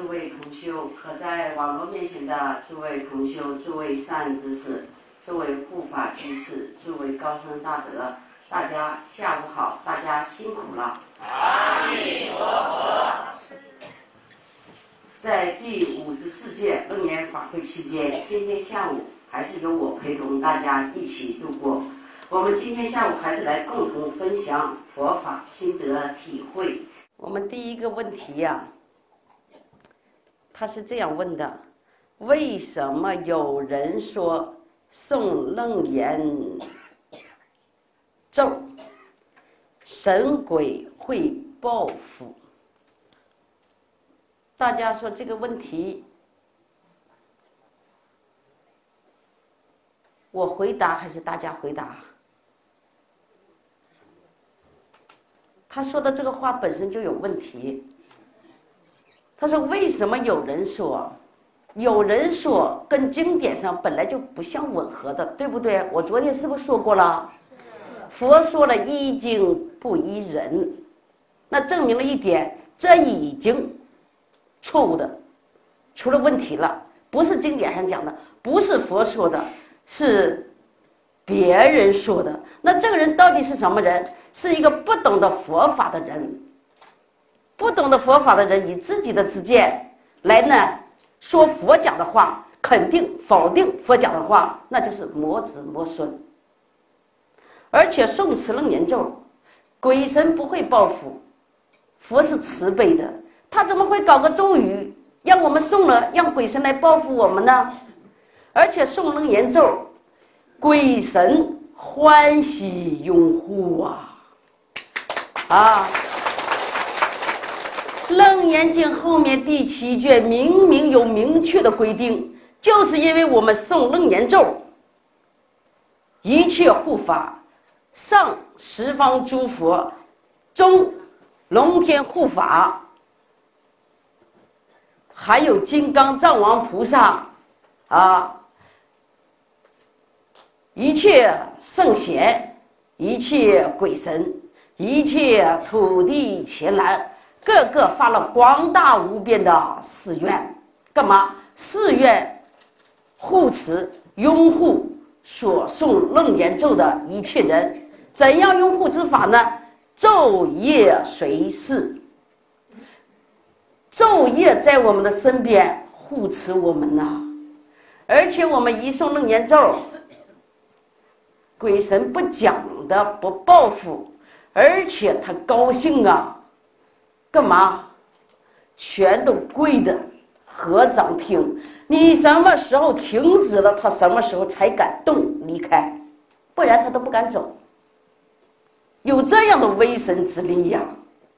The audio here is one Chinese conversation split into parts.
诸位同修和在网络面前的诸位同修、诸位善知识、诸位护法居士、诸位高僧大德，大家下午好，大家辛苦了。 阿弥陀佛。 在第54届楞严法会期间，今天下午还是由我陪同大家一起度过。我们今天下午还是来共同分享佛法心得体会。我们第一个问题呀，他是这样问的：为什么有人说诵楞严咒神鬼会报复？大家说这个问题，我回答还是大家回答？他说的这个话本身就有问题。他说为什么有人说？有人说跟经典上本来就不相吻合的，对不对？我昨天是不是说过了？佛说了依经不依人，那证明了一点，这已经错误的，出了问题了。不是经典上讲的，不是佛说的，是别人说的。那这个人到底是什么人？是一个不懂得佛法的人。不懂得佛法的人以自己的知见来呢说佛讲的话，肯定否定佛讲的话，那就是魔子魔孙。而且诵持楞严咒，鬼神不会报复，佛是慈悲的，他怎么会搞个咒语让我们诵了，让鬼神来报复我们呢？而且诵楞严咒，鬼神欢喜拥护啊！楞严经后面第7卷明明有明确的规定，就是因为我们诵楞严咒，一切护法，上十方诸佛，中龙天护法，还有金刚藏王菩萨一切圣贤，一切鬼神，一切土地伽蓝，个个发了广大无边的誓愿。干嘛？誓愿护持拥护所诵楞严咒的一切人。怎样拥护之法呢？昼夜随侍，昼夜在我们的身边护持我们呐。而且我们一诵楞严咒，鬼神不讲的，不报复，而且他高兴啊。干嘛？全都跪的合掌听。你什么时候停止了，他什么时候才敢动离开，不然他都不敢走。有这样的威神之力呀！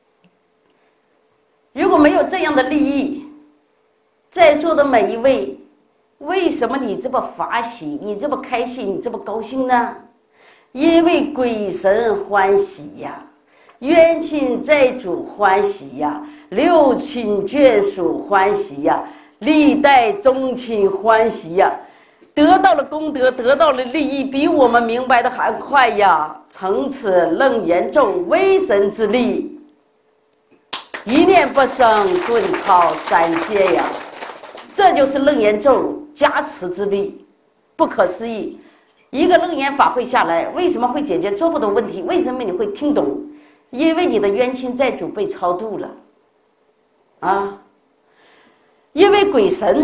如果没有这样的利益，在座的每一位，为什么你这么法喜，你这么开心，你这么高兴呢？因为鬼神欢喜呀，冤亲债主欢喜呀，六亲眷属欢喜呀，历代宗亲欢喜呀，得到了功德，得到了利益，比我们明白的还快呀！从此楞严咒威神之力，一念不生，顿超三界呀！这就是楞严咒加持之力，不可思议。一个楞严法会下来，为什么会解决这么多问题？为什么你会听懂？因为你的冤亲债主被超度了因为鬼神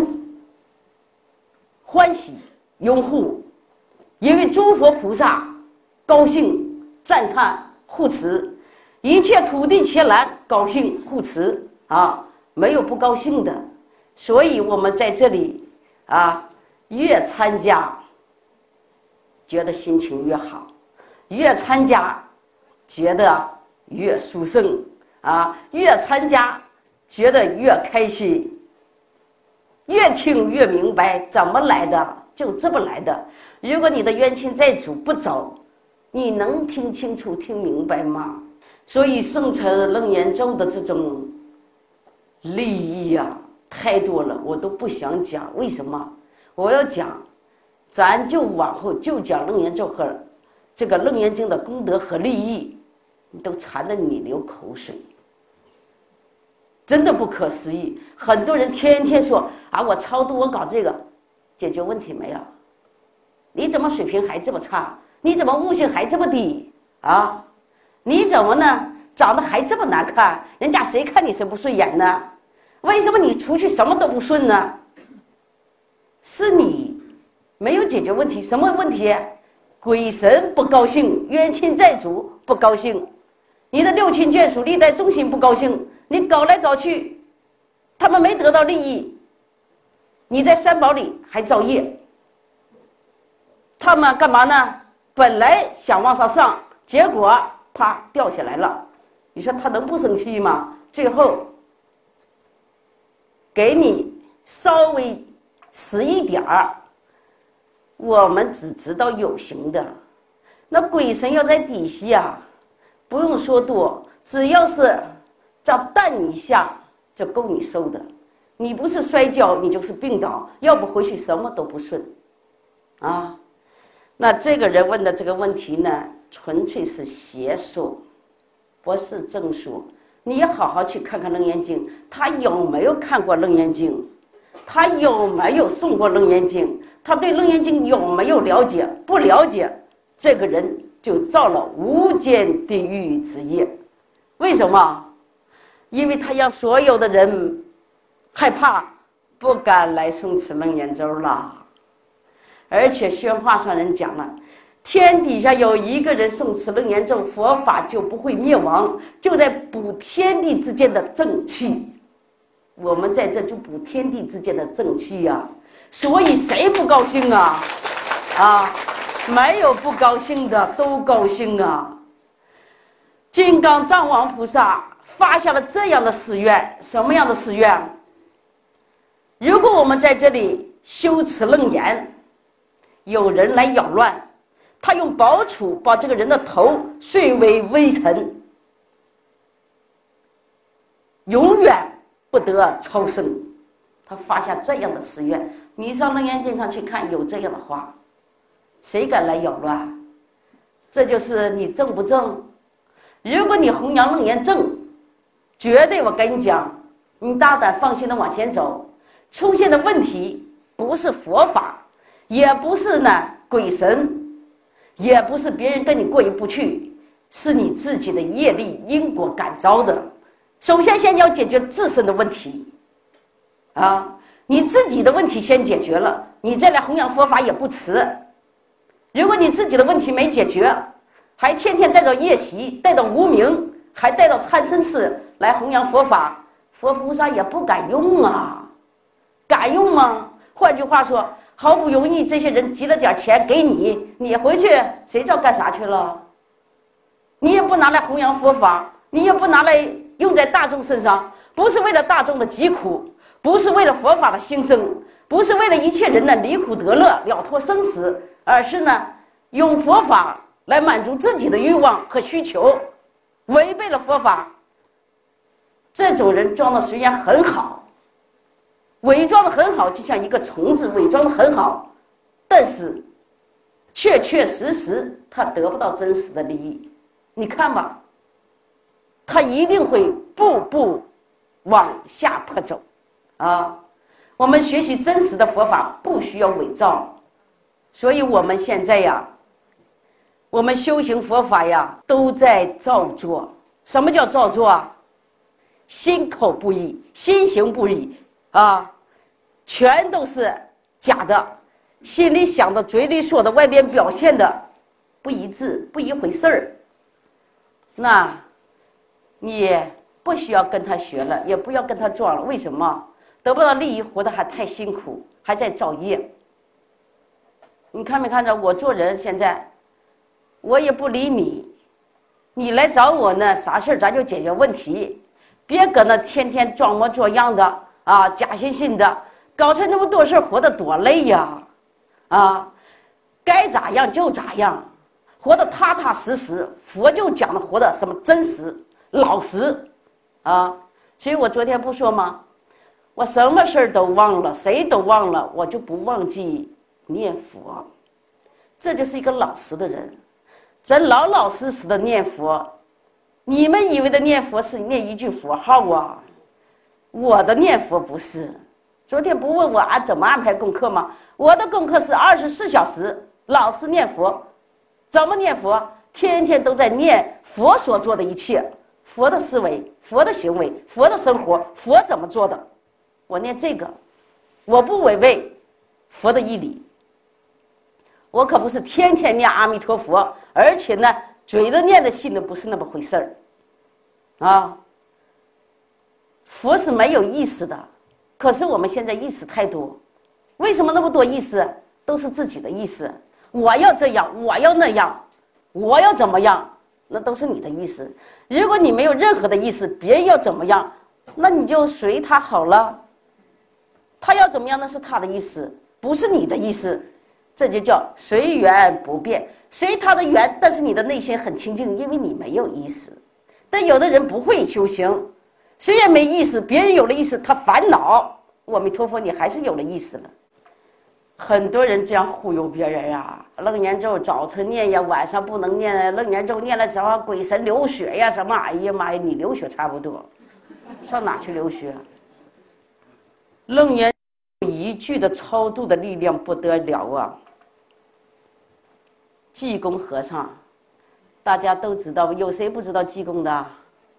欢喜拥护，因为诸佛菩萨高兴赞叹护持，一切土地伽蓝高兴护持没有不高兴的。所以我们在这里越参加觉得心情越好，越参加觉得越殊胜越参加觉得越开心，越听越明白怎么来的，就这么来的。如果你的冤亲债主不走，你能听清楚听明白吗？所以诵持楞严咒的这种利益太多了，我都不想讲。为什么我要讲？咱就往后就讲楞严咒和这个楞严经的功德和利益，都馋得你流口水。 真的不可思议。很多人天天说啊，我超度，我搞这个，解决问题没有？你怎么水平还这么差？你怎么悟性还这么低啊？你怎么呢？长得还这么难看，人家谁看你谁不顺眼呢？为什么你出去什么都不顺呢？是你没有解决问题。什么问题？鬼神不高兴，冤亲债主不高兴，你的六亲眷属历代众星不高兴，你搞来搞去，他们没得到利益，你在三宝里还造业。他们干嘛呢？本来想往上上，结果啪掉下来了。你说他能不生气吗？最后给你稍微死一点儿，我们只知道有形的，那鬼神要在底下，不用说多，只要是这样弹一下就够你受的。你不是摔跤，你就是病倒，要不回去什么都不顺啊。那这个人问的这个问题呢，纯粹是邪说，不是正说。你也好好去看看《楞严经》，他有没有看过《楞严经》？他有没有诵过《楞严经》？他对《楞严经》有没有了解？不了解，这个人就造了无间地狱之业。为什么？因为他让所有的人害怕，不敢来诵持楞严咒了。而且宣化上人讲了，天底下有一个人诵持楞严咒，佛法就不会灭亡，就在补天地之间的正气。我们在这就补天地之间的正气呀，所以谁不高兴啊？啊，没有不高兴的，都高兴啊。金刚藏王菩萨发下了这样的誓愿，什么样的誓愿？如果我们在这里修持楞严，有人来扰乱，他用宝杵把这个人的头碎为微尘，永远不得超生。他发下这样的誓愿，你上楞严经上去看，有这样的话，谁敢来扰乱？这就是你正不正。如果你弘扬楞严正，绝对我跟你讲，你大胆放心的往前走。出现的问题不是佛法，也不是呢鬼神，也不是别人跟你过意不去，是你自己的业力因果感召的。首先要解决自身的问题啊，你自己的问题先解决了，你再来弘扬佛法也不迟。如果你自己的问题没解决，还天天带着业习，带着无明，还带着贪嗔痴来弘扬佛法，佛菩萨也不敢用啊。敢用吗？换句话说，好不容易这些人集了点钱给你，你回去谁知道干啥去了？你也不拿来弘扬佛法，你也不拿来用在大众身上，不是为了大众的疾苦，不是为了佛法的兴盛，不是为了一切人的离苦得乐、了脱生死，而是呢用佛法来满足自己的欲望和需求，违背了佛法。这种人装的虽然很好，伪装的很好，就像一个虫子伪装的很好，但是确确实实他得不到真实的利益。你看吧，他一定会步步往下坡走啊！我们学习真实的佛法不需要伪造，所以我们现在呀，我们修行佛法呀，都在造作。什么叫造作啊？心口不一，心行不一啊，全都是假的，心里想的、嘴里说的、外边表现的不一致，不一回事儿。那你不需要跟他学了，也不要跟他撞了。为什么？得不到利益，活得还太辛苦，还在造业。你看没看着我做人？现在我也不理你，你来找我呢，啥事儿咱就解决问题，别搁那天天装模作样的啊，假惺惺的，搞出来那么多事儿，活得多累呀！啊，该咋样就咋样，活得踏踏实实。佛就讲的活得什么真实、老实啊！所以我昨天不说吗？我什么事儿都忘了，谁都忘了，我就不忘记念佛。这就是一个老实的人，真老老实实的念佛。你们以为的念佛是念一句佛号啊？ 我的念佛不是。昨天不问我怎么安排功课吗？我的功课是24小时老是念佛。怎么念佛？天天都在念佛所做的一切，佛的思维，佛的行为，佛的生活，佛怎么做的，我念这个，我不违背佛的义理。我可不是天天念阿弥陀佛，而且呢，嘴的念的心的不是那么回事儿啊。佛是没有意识的，可是我们现在意识太多，为什么那么多意识？都是自己的意识，我要这样，我要那样，我要怎么样，那都是你的意思。如果你没有任何的意思，别人要怎么样，那你就随他好了。他要怎么样，那是他的意思，不是你的意思。这就叫随缘不变，随他的缘，但是你的内心很清净，因为你没有意思。但有的人不会修行，虽然没意思，别人有了意思，他烦恼。阿弥陀佛，你还是有了意思了。很多人这样忽悠别人啊，楞严咒早晨念呀，晚上不能念。楞严咒念了什么鬼神流血呀什么？哎呀妈呀，你流血差不多，上哪去流血？楞严一句的超度的力量不得了啊！济公和尚，大家都知道，有谁不知道济公的？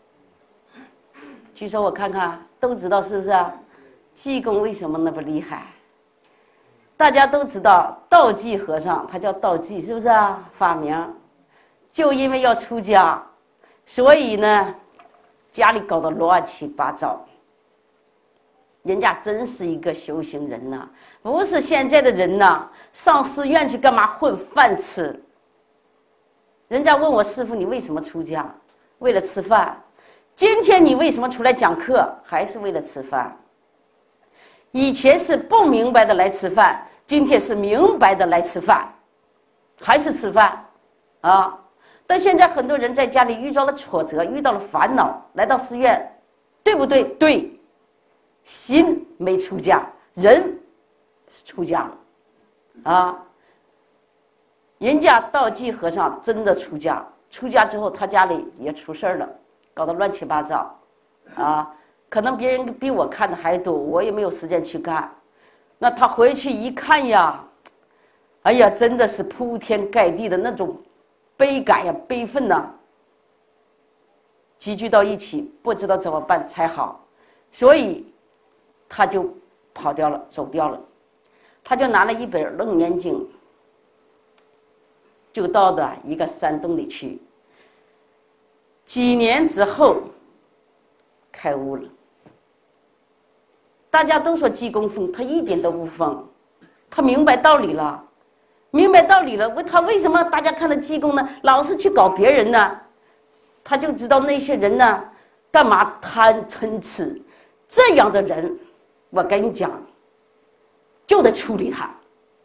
举手我看看，都知道是不是啊？济公为什么那么厉害？大家都知道道济和尚，他叫道济，是不是啊？法名，就因为要出家，所以呢，家里搞得乱七八糟。人家真是一个修行人呐，不是现在的人呐，上寺院去干嘛混饭吃？人家问我师父，你为什么出家？为了吃饭。今天你为什么出来讲课？还是为了吃饭。以前是不明白的来吃饭，今天是明白的来吃饭，还是吃饭啊？但现在很多人在家里遇到了挫折，遇到了烦恼，来到寺院，对不对？对。心没出家，人出家了啊！人家道济和尚真的出家，出家之后他家里也出事儿了，搞得乱七八糟啊！可能别人比我看的还多，我也没有时间去看。那他回去一看呀，哎呀，真的是铺天盖地的那种悲感呀、悲愤呐，集聚到一起，不知道怎么办才好，所以他就跑掉了，走掉了。他就拿了一本《楞严经》，就到的一个山洞里去。几年之后，开悟了。大家都说济公疯，他一点都不疯，他明白道理了，明白道理了。他为什么大家看到济公呢，老是去搞别人呢？他就知道那些人呢，干嘛贪嗔痴，这样的人。我跟你讲，就得处理他。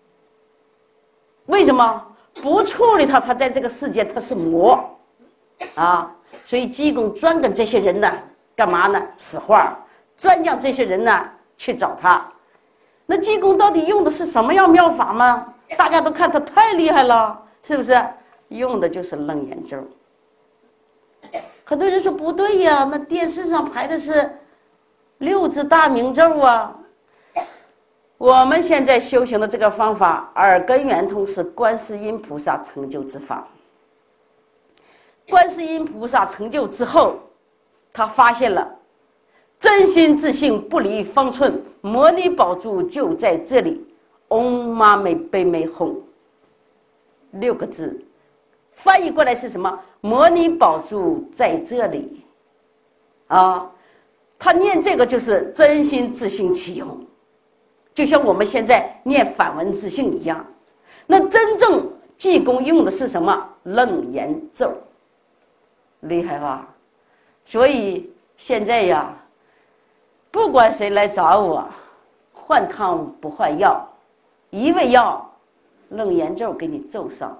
为什么不处理他？他在这个世界他是魔啊！所以济公专跟这些人呢，干嘛呢？使唤，专将这些人呢去找他。那济公到底用的是什么样妙法吗？大家都看他太厉害了，是不是？用的就是楞严咒。很多人说不对呀，那电视上排的是6字大明咒啊！我们现在修行的这个方法，耳根圆通是观世音菩萨成就之法。观世音菩萨成就之后，他发现了真心自性不离方寸，摩尼宝珠就在这里。嗡嘛美贝美吽，6个字，翻译过来是什么？摩尼宝珠在这里啊！他念这个就是真心自性起用，就像我们现在念反文自性一样。那真正济公用的是什么？楞严咒，厉害吧？所以现在呀，不管谁来找我，换汤不换药，一味药楞严咒给你咒上。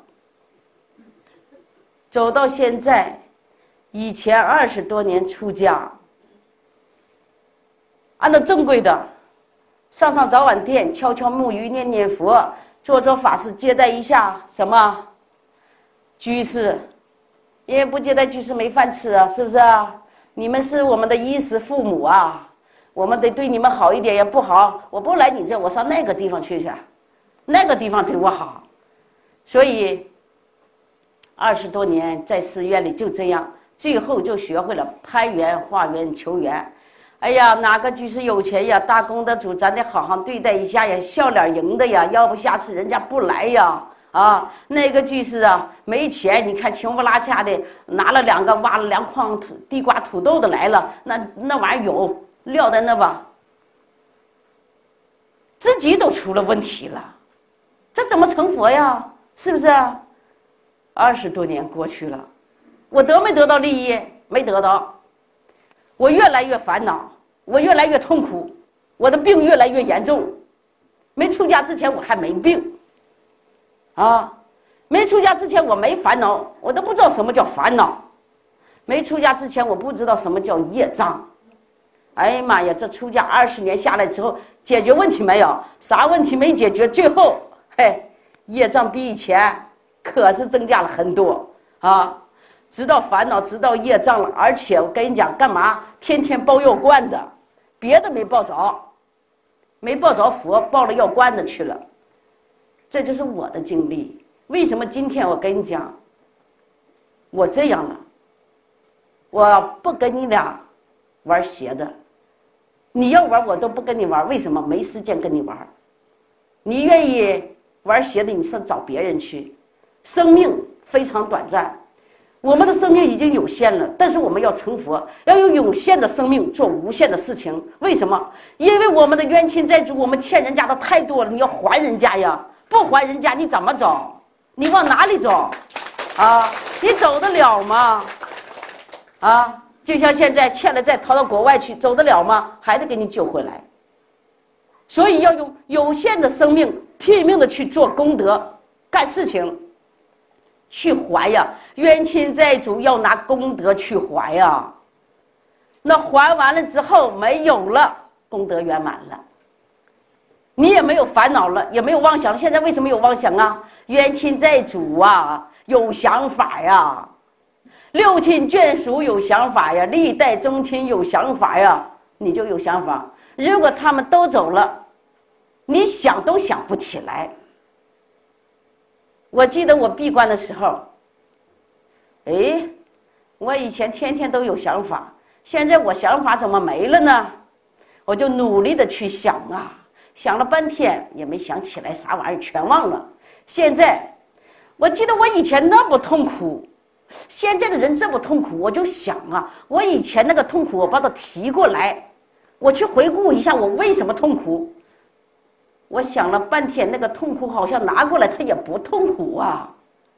走到现在，以前20多年出家，按照正规的，上早晚殿，敲敲木鱼，念念佛，做法事，接待一下什么居士，因为不接待居士没饭吃啊，是不是啊？你们是我们的衣食父母啊， 我们得对你们好一点呀，不好，我不来你这，我上那个地方去，那个地方对我好。所以20多年在寺院里就这样，最后就学会了攀缘、化缘、求缘。哎呀，哪个居士有钱呀，大功德主，咱得好好对待一下呀，笑脸迎的呀，要不下次人家不来呀。啊，那个居士啊，没钱，你看穷不拉恰的，拿了2个挖了2筐地瓜土豆的来了，那玩意儿有撂在那吧，自己都出了问题了，这怎么成佛呀？是不是啊？20多年过去了，我得没得到利益？没得到，我越来越烦恼，我越来越痛苦，我的病越来越严重。没出家之前我还没病。啊，没出家之前我没烦恼，我都不知道什么叫烦恼。没出家之前我不知道什么叫业障。哎呀妈呀，这出家20年下来之后，解决问题没有？啥问题没解决？最后，嘿，业障比以前可是增加了很多啊！知道烦恼，知道业障了，而且我跟你讲，干嘛？天天抱药罐的，别的没抱着，没抱着佛，抱了药罐子去了。这就是我的经历。为什么今天我跟你讲，我这样了，我不跟你俩玩邪的，你要玩我都不跟你玩。为什么？没时间跟你玩。你愿意玩邪的，你上找别人去。生命非常短暂，我们的生命已经有限了，但是我们要成佛，要有有限的生命做无限的事情。为什么？因为我们的冤亲债主，我们欠人家的太多了，你要还人家呀。不还人家，你怎么走？你往哪里走？啊，你走得了吗？啊，就像现在欠了债逃到国外去，走得了吗？还得给你救回来。所以要用有限的生命拼命的去做功德、干事情，去还呀。冤亲债主要拿功德去还呀。那还完了之后没有了，功德圆满了。你也没有烦恼了，也没有妄想了。现在为什么有妄想啊？冤亲债主啊，有想法呀；六亲眷属有想法呀；历代宗亲有想法呀。你就有想法。如果他们都走了，你想都想不起来。我记得我闭关的时候，哎，我以前天天都有想法，现在我想法怎么没了呢？我就努力的去想啊。想了半天也没想起来啥玩意儿，全忘了。现在我记得我以前那么痛苦，现在的人这么痛苦，我就想啊，我以前那个痛苦我把它提过来，我去回顾一下我为什么痛苦。我想了半天，那个痛苦好像拿过来它也不痛苦啊。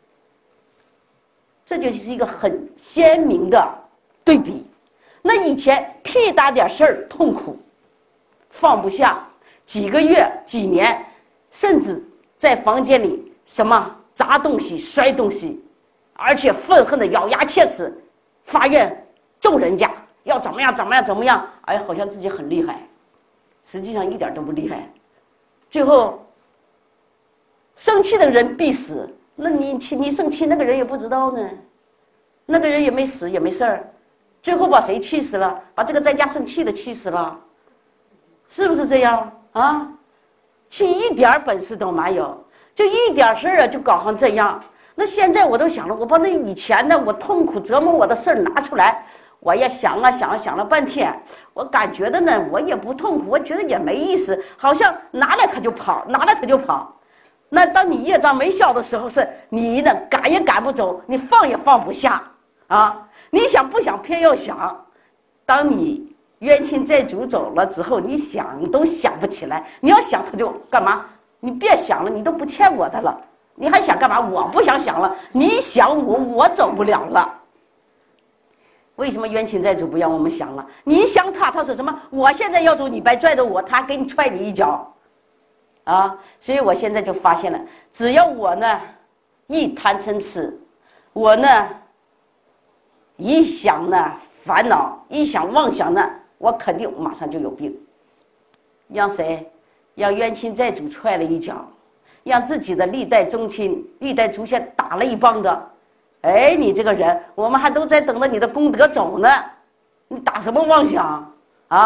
这就是一个很鲜明的对比。那以前屁大点事儿痛苦，放不下，几个月、几年，甚至在房间里什么砸东西、摔东西，而且愤恨的咬牙切齿，发愿咒人家要怎么样怎么样怎么样，哎，好像自己很厉害，实际上一点都不厉害。最后，生气的人必死，那你生气，那个人也不知道呢，那个人也没死也没事儿，最后把谁气死了？把这个在家生气的气死了，是不是这样？啊，气一点本事都没有，就一点事儿啊，就搞成这样。那现在我都想了，我把那以前的我痛苦折磨我的事儿拿出来，我也想啊想啊想了半天，我感觉的呢，我也不痛苦，我觉得也没意思，好像拿来他就跑，拿来他就跑。那当你业障没消的时候，是你呢赶也赶不走，你放也放不下啊！你想不想偏要想，当你冤亲债主走了之后，你想都想不起来。你要想他就干嘛？你别想了，你都不欠我的了，你还想干嘛？我不想想了，你想我走不了了。为什么冤亲债主不让我们想了？你想他说什么？我现在要走，你别拽着我，他给你踹你一脚，啊！所以我现在就发现了，只要我呢一贪嗔痴，我呢一想呢烦恼，一想妄想呢，我肯定马上就有病。让谁？让冤亲债主踹了一脚，让自己的历代宗亲、历代祖先打了一棒子。哎，你这个人，我们还都在等着你的功德走呢，你打什么妄想啊？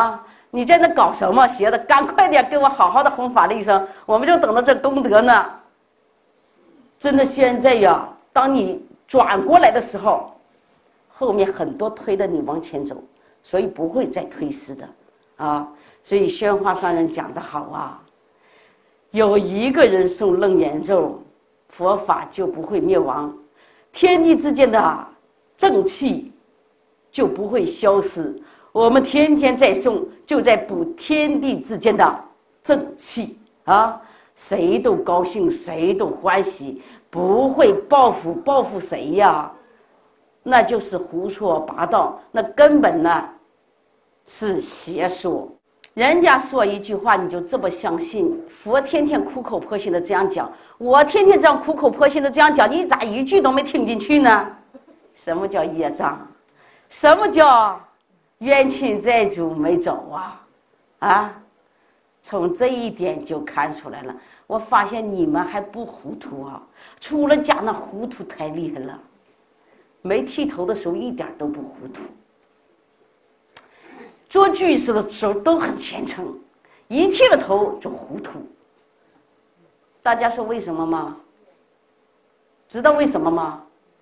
你在那搞什么邪的？赶快点给我好好的弘法利生，我们就等着这功德呢。真的现在呀，当你转过来的时候，后面很多推着你往前走，所以不会再推失的啊。所以宣化上人讲得好啊，有一个人诵楞严咒，佛法就不会灭亡，天地之间的正气就不会消失。我们天天在诵，就在补天地之间的正气啊！谁都高兴，谁都欢喜，不会报复谁呀？那就是胡说八道，那根本呢是邪说。人家说一句话，你就这么相信？佛天天苦口婆心的这样讲，我天天这样苦口婆心的这样讲，你咋一句都没听进去呢？什么叫业障？什么叫冤亲债主没走啊？从这一点就看出来了。我发现你们还不糊涂啊，出了家那糊涂太厉害了。没剃头的时候一点都不糊涂，做居士的时候都很虔诚，一剃了头就糊涂。大家说为什么吗？知道为什么吗？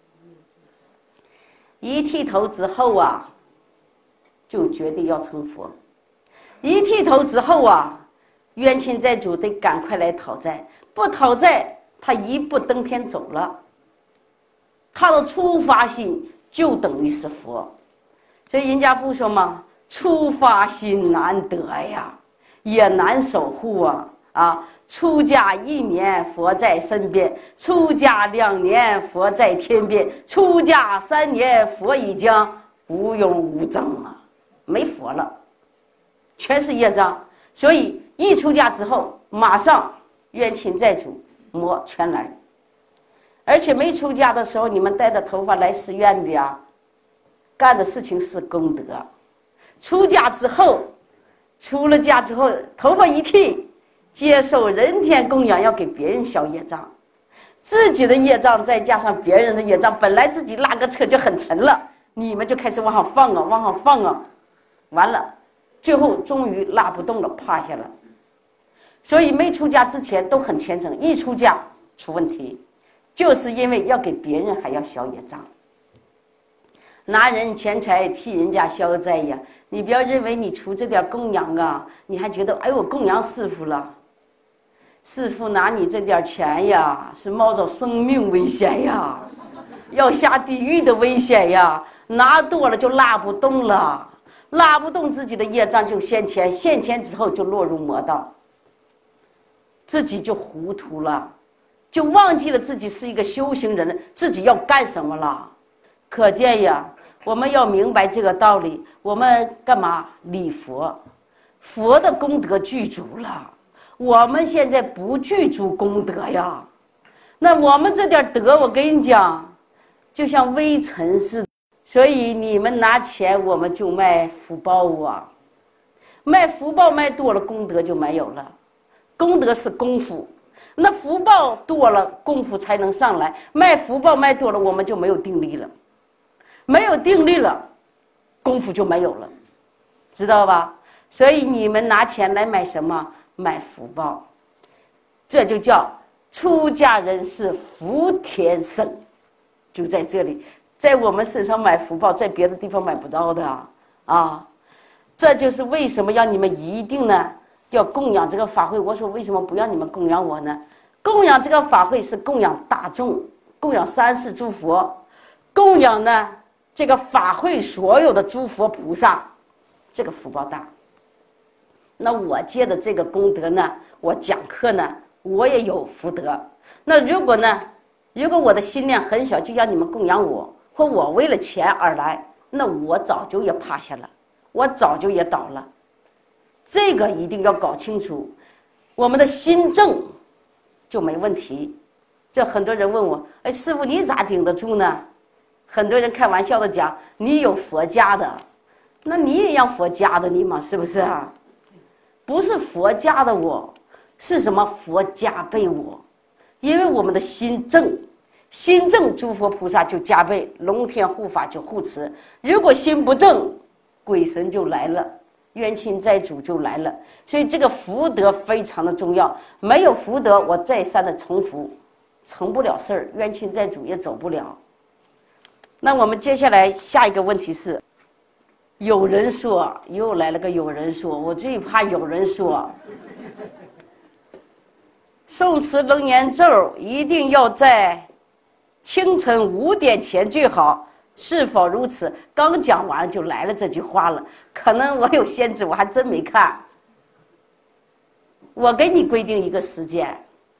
一剃头之后啊，就决定要成佛。一剃头之后啊，冤亲债主得赶快来讨债，不讨债他一步登天走了。他的初发心就等于是佛，所以人家不说吗？初发心难得呀，也难守护啊！出家1年佛在身边，出家2年佛在天边，出家3年佛已将无用无争了，没佛了，全是业障。所以一出家之后，马上冤亲债主魔全来。而且没出家的时候，你们带着头发来寺院的呀，干的事情是功德。出家之后，出了家之后，头发一剃，接受人天供养，要给别人消业障，自己的业障再加上别人的业障，本来自己拉个车就很沉了，你们就开始往上放啊，完了，最后终于拉不动了，趴下了。所以没出家之前都很虔诚，一出家出问题。就是因为要给别人还要消业障，拿人钱财替人家消灾呀！你不要认为你出这点供养啊，你还觉得哎我供养师父了，师父拿你这点钱呀，是冒着生命危险呀，要下地狱的危险呀，拿多了就拉不动了，拉不动自己的业障就现钱，现钱之后就落入魔道，自己就糊涂了。就忘记了自己是一个修行人，自己要干什么了。可见呀，我们要明白这个道理。我们干嘛礼佛？佛的功德具足了，我们现在不具足功德呀。那我们这点德，我跟你讲，就像微尘似的。所以你们拿钱，我们就卖福报啊。卖福报卖多了，功德就没有了。功德是功夫。那福报多了，功夫才能上来。卖福报卖多了，我们就没有定力了，没有定力了，功夫就没有了，知道吧？所以你们拿钱来买什么？买福报，这就叫出家人是福田生，就在这里，在我们身上买福报，在别的地方买不到的啊！这就是为什么要你们一定呢？要供养这个法会。我说为什么不要你们供养我呢？供养这个法会是供养大众，供养三世诸佛，供养呢这个法会所有的诸佛菩萨，这个福报大。那我借的这个功德呢，我讲课呢，我也有福德。那如果我的心量很小，就让你们供养我，或我为了钱而来，那我早就也趴下了，我早就也倒了。这个一定要搞清楚，我们的心正就没问题。这很多人问我，哎，师父你咋顶得住呢？很多人开玩笑的讲，你有佛家的，那你也让佛家的你嘛，是不是啊？不是佛家的我，是什么？佛加倍我，因为我们的心正，心正诸佛菩萨就加倍，龙天护法就护持。如果心不正，鬼神就来了。 冤亲债主就来了。所以这个福德非常的重要，没有福德，我再三的重复，成不了事儿，冤亲债主也走不了。那我们接下来下一个问题是，有人说，又来了个有人说，我最怕有人说，诵持楞严咒一定要在清晨5点前最好，是否如此？刚讲完就来了这句话了，可能我有限制，我还真没看。我给你规定一个时间，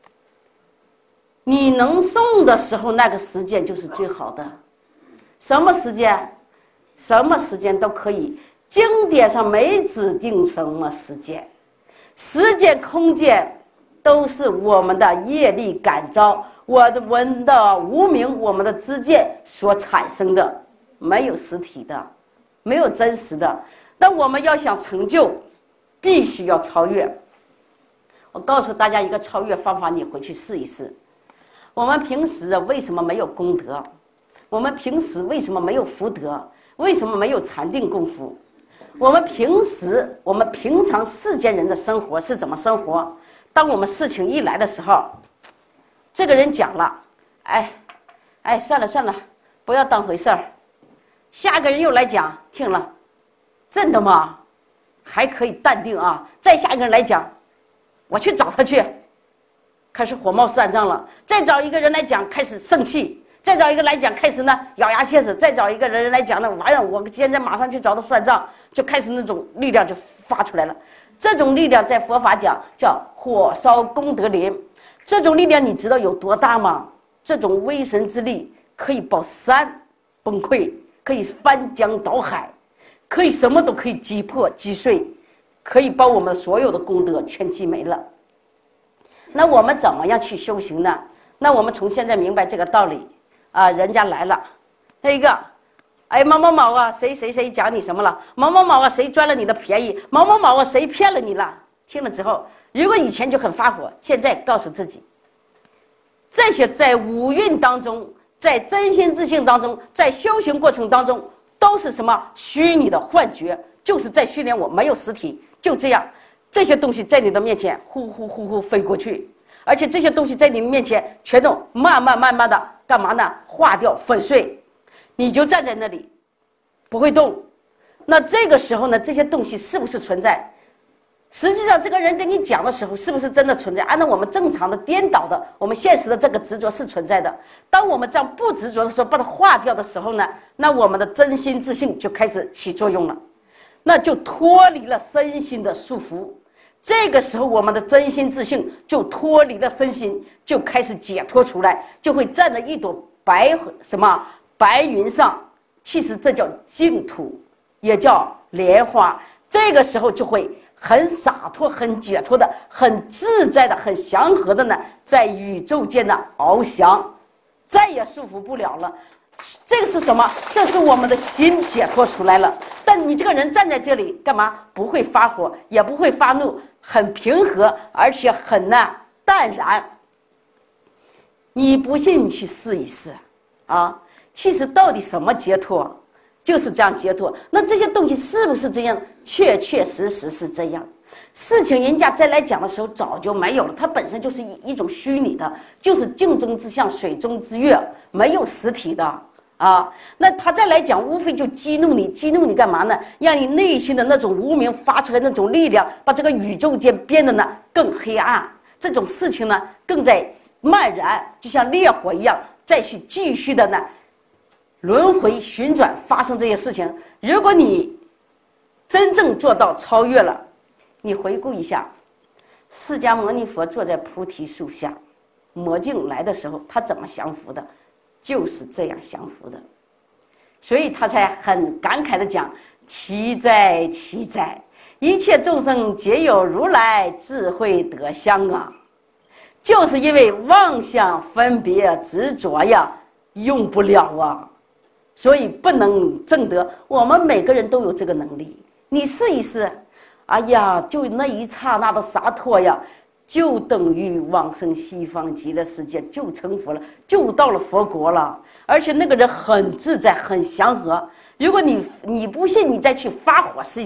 你能诵的时候，那个时间就是最好的。什么时间？什么时间都可以，经典上没指定什么时间，时间、空间都是我们的业力感召，我们的无明，我们的知见所产生的，没有实体的，没有真实的。但我们要想成就，必须要超越。我告诉大家一个超越方法，你回去试一试。我们平时为什么没有功德？我们平时为什么没有福德？为什么没有禅定功夫？我们平常世间人的生活是怎么生活？当我们事情一来的时候，这个人讲了，算了，不要当回事儿。下个人又来讲，听了，真的吗？还可以淡定啊。再下一个人来讲，我去找他去，开始火冒三丈了。再找一个人来讲，开始生气。再找一个来讲，开始呢咬牙切齿；再找一个人来讲呢，完了，我现在马上去找他算账，就开始那种力量就发出来了。这种力量在佛法讲叫火烧功德林，这种力量你知道有多大吗？这种威神之力可以把山崩溃，可以翻江倒海，可以什么都可以击破击碎，可以把我们所有的功德全击没了。那我们怎么样去修行呢？那我们从现在明白这个道理啊，人家来了，那一个，某某某啊，谁讲你什么了？某某某啊，谁赚了你的便宜？某某某啊，谁骗了你了？听了之后，如果以前就很发火，现在告诉自己，这些在五蕴当中，在真心自性当中，在修行过程当中，都是什么虚拟的幻觉，就是在训练我，没有实体，就这样，这些东西在你的面前呼呼飞过去，而且这些东西在你面前全都慢慢的干嘛呢？化掉粉碎，你就站在那里不会动。那这个时候呢，这些东西是不是存在？实际上这个人跟你讲的时候是不是真的存在？按照我们正常的颠倒的我们现实的这个执着是存在的。当我们这样不执着的时候，把它化掉的时候呢，那我们的真心自性就开始起作用了，那就脱离了身心的束缚。这个时候我们的真心自性就脱离了身心，就开始解脱出来，就会站在一朵白云上。其实这叫净土，也叫莲花。这个时候就会很洒脱、很解脱的、很自在的、很祥和的呢，在宇宙间的翱翔，再也束缚不了了。这个是什么？这是我们的心解脱出来了。但你这个人站在这里干嘛？不会发火，也不会发怒，很平和，而且很淡然。你不信，你去试一试啊！其实到底什么解脱？就是这样解脱。那这些东西是不是这样？确实是这样。事情人家再来讲的时候早就没有了，它本身就是一种虚拟的，就是镜中之象，水中之月，没有实体的啊。那他再来讲，无非就激怒你干嘛呢？让你内心的那种无明发出来那种力量，把这个宇宙间变得呢更黑暗。这种事情呢更在漫然，就像烈火一样，再去继续的呢轮回旋转发生这些事情。如果你真正做到超越了，你回顾一下，释迦牟尼佛坐在菩提树下，魔镜来的时候，他怎么降服的？就是这样降服的。所以他才很感慨的讲：奇哉奇哉，一切众生皆有如来智慧德相啊！就是因为妄想分别执着呀，用不了啊，所以不能证得。我们每个人都有这个能力，你试一试。哎呀，就那一刹那的洒脱呀，就等于往生西方极乐世界，就成佛了，就到了佛国了。而且那个人很自在，很祥和。如果你不信，你再去发火试一试，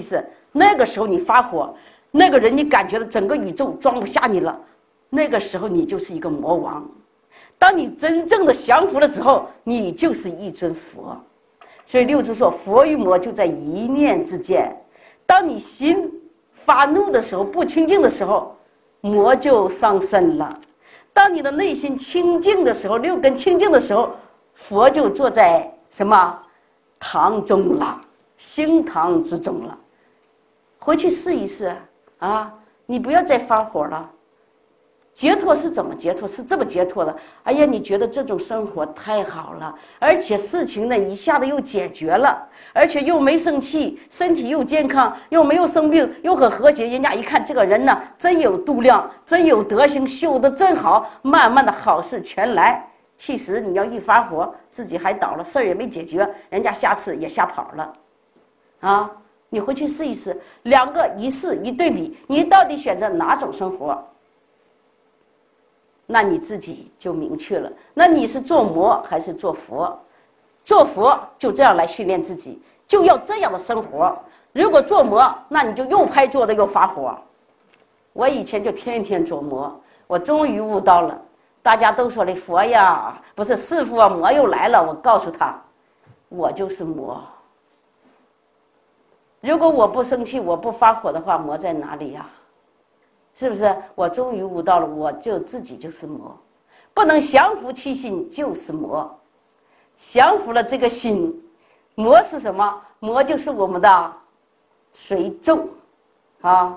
那个时候你发火，那个人你感觉到整个宇宙装不下你了，那个时候你就是一个魔王。当你真正的降服了之后，你就是一尊佛。所以六祖说，佛与魔就在一念之间。当你心发怒的时候，不清净的时候，魔就上身了。当你的内心清净的时候，六根清净的时候，佛就坐在什么堂中了，心堂之中了。回去试一试啊！你不要再发火了。解脱是怎么解脱？是这么解脱的。哎呀，你觉得这种生活太好了，而且事情呢一下子又解决了，而且又没生气，身体又健康，又没有生病，又很和谐。人家一看这个人呢，真有度量，真有德行，修得真好，慢慢的好事全来。其实你要一发火，自己还倒了，事儿也没解决，人家下次也吓跑了，啊！你回去试一试，两个一试一对比，你到底选择哪种生活？那你自己就明确了。那你是做魔还是做佛？做佛就这样来训练自己，就要这样的生活。如果做魔，那你就又拍桌子又发火。我以前就天天做魔，我终于悟到了。大家都说的佛呀，不是师父啊，魔又来了。我告诉他，我就是魔。如果我不生气，我不发火的话，魔在哪里呀？是不是？我终于悟到了，我就自己就是魔，不能降服其心就是魔。降服了这个心，魔是什么？魔就是我们的随众啊，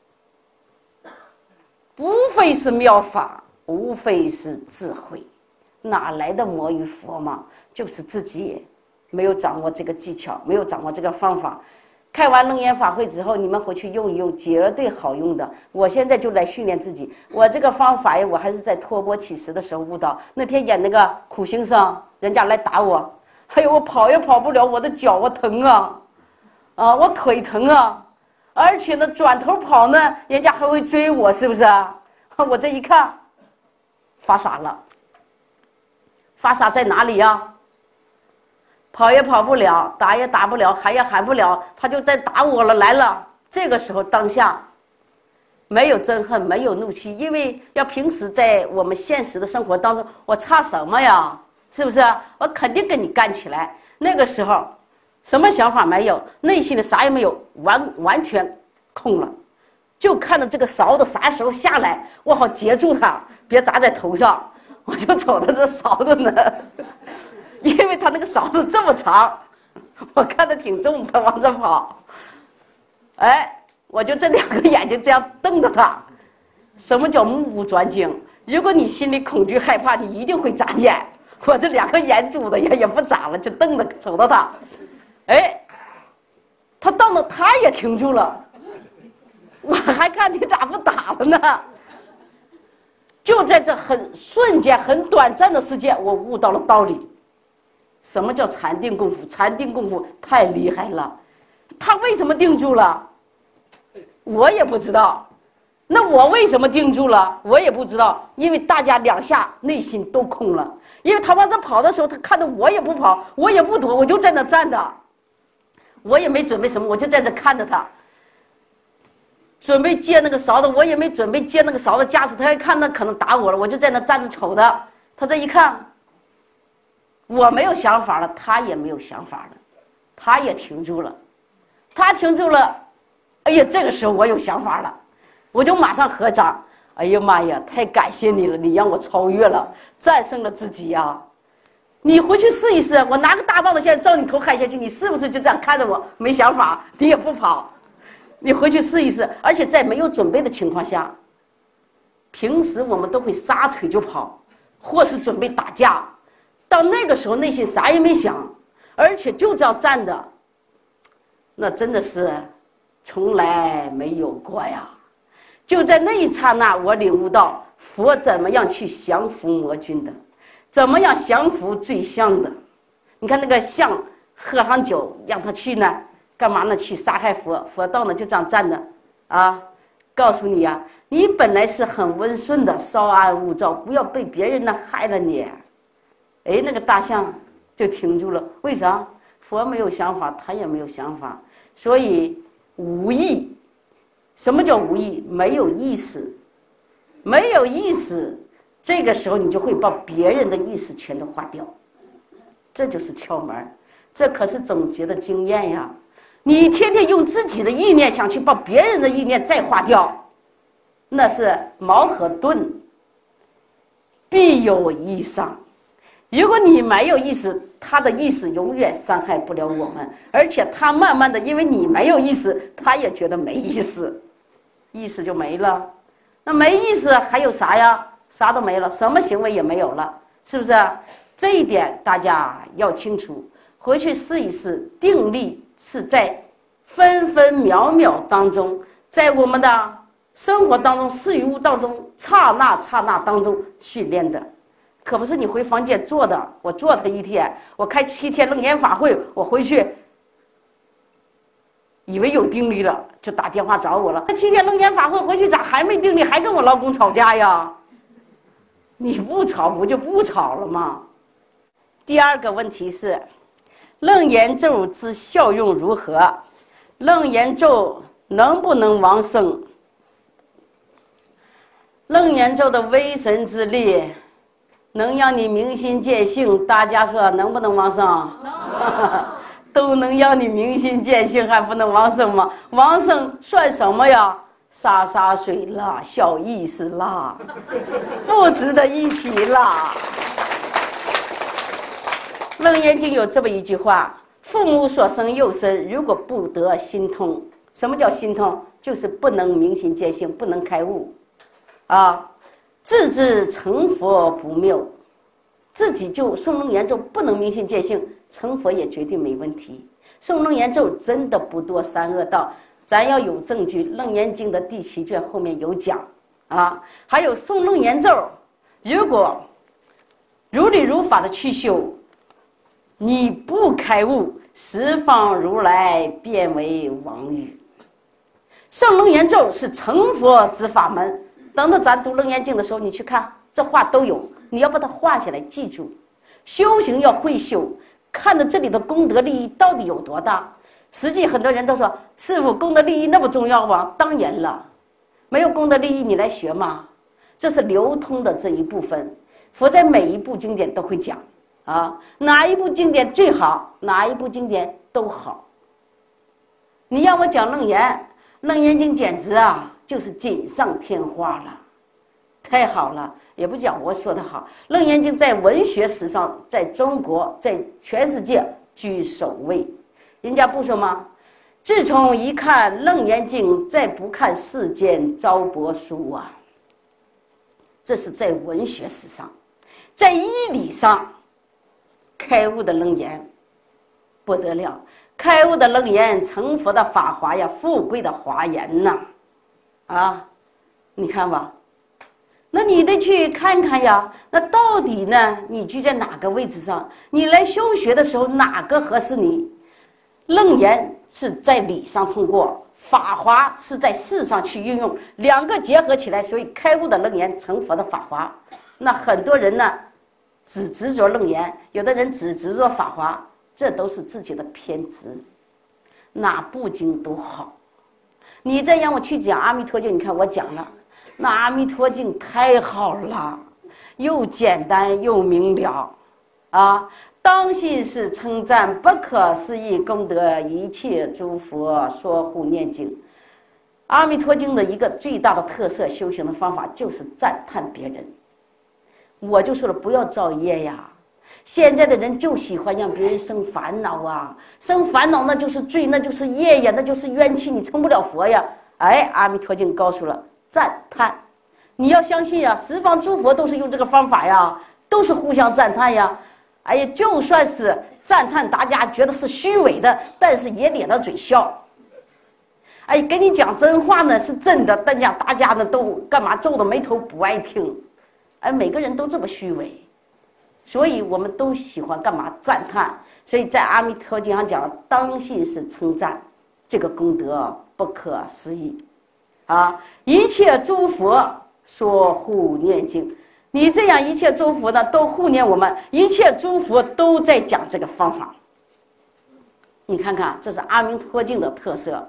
无非是妙法，无非是智慧，哪来的魔与佛嘛？就是自己没有掌握这个技巧，没有掌握这个方法。开完楞严法会之后，你们回去用一用，绝对好用的。我现在就来训练自己。我这个方法呀，我还是在托钵乞食的时候悟到。那天演那个苦行僧，人家来打我，哎呦，我跑也跑不了，我的脚我疼啊，我腿疼啊，而且呢，转头跑呢，人家还会追我，是不是？我这一看，发傻了。发傻在哪里呀？跑也跑不了，打也打不了，喊也喊不了，他就在打我了，来了。这个时候当下没有憎恨，没有怒气，因为要平时在我们现实的生活当中，我差什么呀？是不是？我肯定跟你干起来。那个时候什么想法没有，内心的啥也没有，完全空了，就看着这个勺子啥时候下来，我好截住它，别砸在头上。我就瞅着这勺子呢。因为他那个勺子这么长，我看着挺重，他往这跑，哎，我就这两个眼睛这样瞪着他。什么叫目不转睛？如果你心里恐惧害怕，你一定会眨眼。我这两个眼珠子也不眨了，就瞪着瞅着他。哎，他到那他也停住了，我还看你咋不打了呢？就在这很瞬间、很短暂的时间，我悟到了道理。什么叫禅定功夫？禅定功夫太厉害了，他为什么定住了？我也不知道。那我为什么定住了？我也不知道。因为大家两下内心都空了。因为他往这跑的时候，他看到我也不跑，我也不躲，我就在那站着，我也没准备什么，我就在这看着他。准备接那个勺子，我也没准备接那个勺子架势，他一看那可能打我了，我就在那站着瞅他。他这一看。我没有想法了，他也没有想法了，他也停住了，他停住了，哎呀，这个时候我有想法了，我就马上合掌，哎呀妈呀，太感谢你了，你让我超越了，战胜了自己呀！你回去试一试，我拿个大棒子现在照你头喊下去，你是不是就这样看着我，没想法，你也不跑？你回去试一试，而且在没有准备的情况下，平时我们都会撒腿就跑，或是准备打架。到那个时候，内心啥也没想，而且就这样站着，那真的是从来没有过呀！就在那一刹那，我领悟到佛怎么样去降服魔君的，怎么样降服最相的。你看那个相喝上酒，让他去呢，干嘛呢？去杀害佛，佛到那就这样站着啊！告诉你呀，你本来是很温顺的，稍安勿躁，不要被别人呢害了你。哎，那个大象就停住了，为啥？佛没有想法，他也没有想法，所以无意。什么叫无意？没有意识，没有意识，这个时候你就会把别人的意识全都划掉，这就是窍门。这可是总结的经验呀！你天天用自己的意念想去把别人的意念再划掉，那是矛和盾必有一伤。如果你没有意识，他的意识永远伤害不了我们，而且他慢慢的，因为你没有意识，他也觉得没意思，意识就没了。那没意识还有啥呀？啥都没了，什么行为也没有了，是不是？这一点大家要清楚，回去试一试。定力是在分分秒秒当中，在我们的生活当中、事与物当中，刹那刹那当中训练的。可不是你回房间坐的，我坐他一天，我开7天楞严法会，我回去以为有定力了，就打电话找我了。那7天楞严法会回去咋还没定力，还跟我老公吵架呀？你不吵不就不吵了吗？第二个问题是，楞严咒之效用如何？楞严咒能不能往生？楞严咒的威神之力能让你明心见性，大家说能不能往生？能。都能让你明心见性，还不能往生吗？往生算什么呀？洒洒水啦，小意思啦，不值得一提啦。楞严经有这么一句话：父母所生幼生，如果不得心通，什么叫心通？就是不能明心见性，不能开悟啊。自知成佛不谬，自己就诵楞严咒不能明心见性，成佛也绝对没问题。诵楞严咒真的不堕三恶道，咱要有证据。楞严经的第7卷后面有讲啊。还有诵楞严咒，如果如理如法的去修，你不开悟，十方如来变为妄语。诵楞严咒是成佛之法门。等到咱读楞严经的时候，你去看这话都有，你要把它画下来记住。修行要会修，看到这里的功德利益到底有多大。实际很多人都说，师父功德利益那么重要吗？当然了，没有功德利益你来学吗？这是流通的这一部分。佛在每一部经典都会讲啊，哪一部经典最好，哪一部经典都好。你要我讲楞严，楞严经简直啊就是锦上添花了，太好了。也不讲我说的好，楞严经在文学史上，在中国，在全世界居首位。人家不说吗？自从一看楞严经，再不看世间招帛书啊。这是在文学史上。在义理上，开悟的楞严不得了，开悟的楞严成佛的法华呀，富贵的华严呐，啊，你看吧。那你得去看看呀，那到底呢你居在哪个位置上？你来修学的时候哪个合适你？楞严是在理上通过，法华是在事上去运用，两个结合起来，所以开悟的楞严成佛的法华。那很多人呢只执着楞严，有的人只执着法华，这都是自己的偏执。哪部经都好，你再让我去讲阿弥陀经，你看我讲了，那阿弥陀经太好了，又简单又明了啊！当信是称赞不可思议功德，一切诸佛说护念经。阿弥陀经的一个最大的特色，修行的方法就是赞叹别人。我就说了，不要造业呀！现在的人就喜欢让别人生烦恼啊，生烦恼那就是罪，那就是业呀，那就是冤气，你成不了佛呀！哎，阿弥陀经告诉了，赞叹，你要相信呀，十方诸佛都是用这个方法呀，都是互相赞叹呀。哎呀，就算是赞叹，大家觉得是虚伪的，但是也咧着嘴笑。哎，跟你讲真话呢是真的，但大家呢都干嘛皱着眉头不爱听？哎，每个人都这么虚伪，所以我们都喜欢干嘛赞叹。所以在阿弥陀经上讲，当信是称赞，这个功德不可思议啊！一切诸佛说护念经。你这样一切诸佛呢都护念我们，一切诸佛都在讲这个方法。你看看，这是阿弥陀经的特色。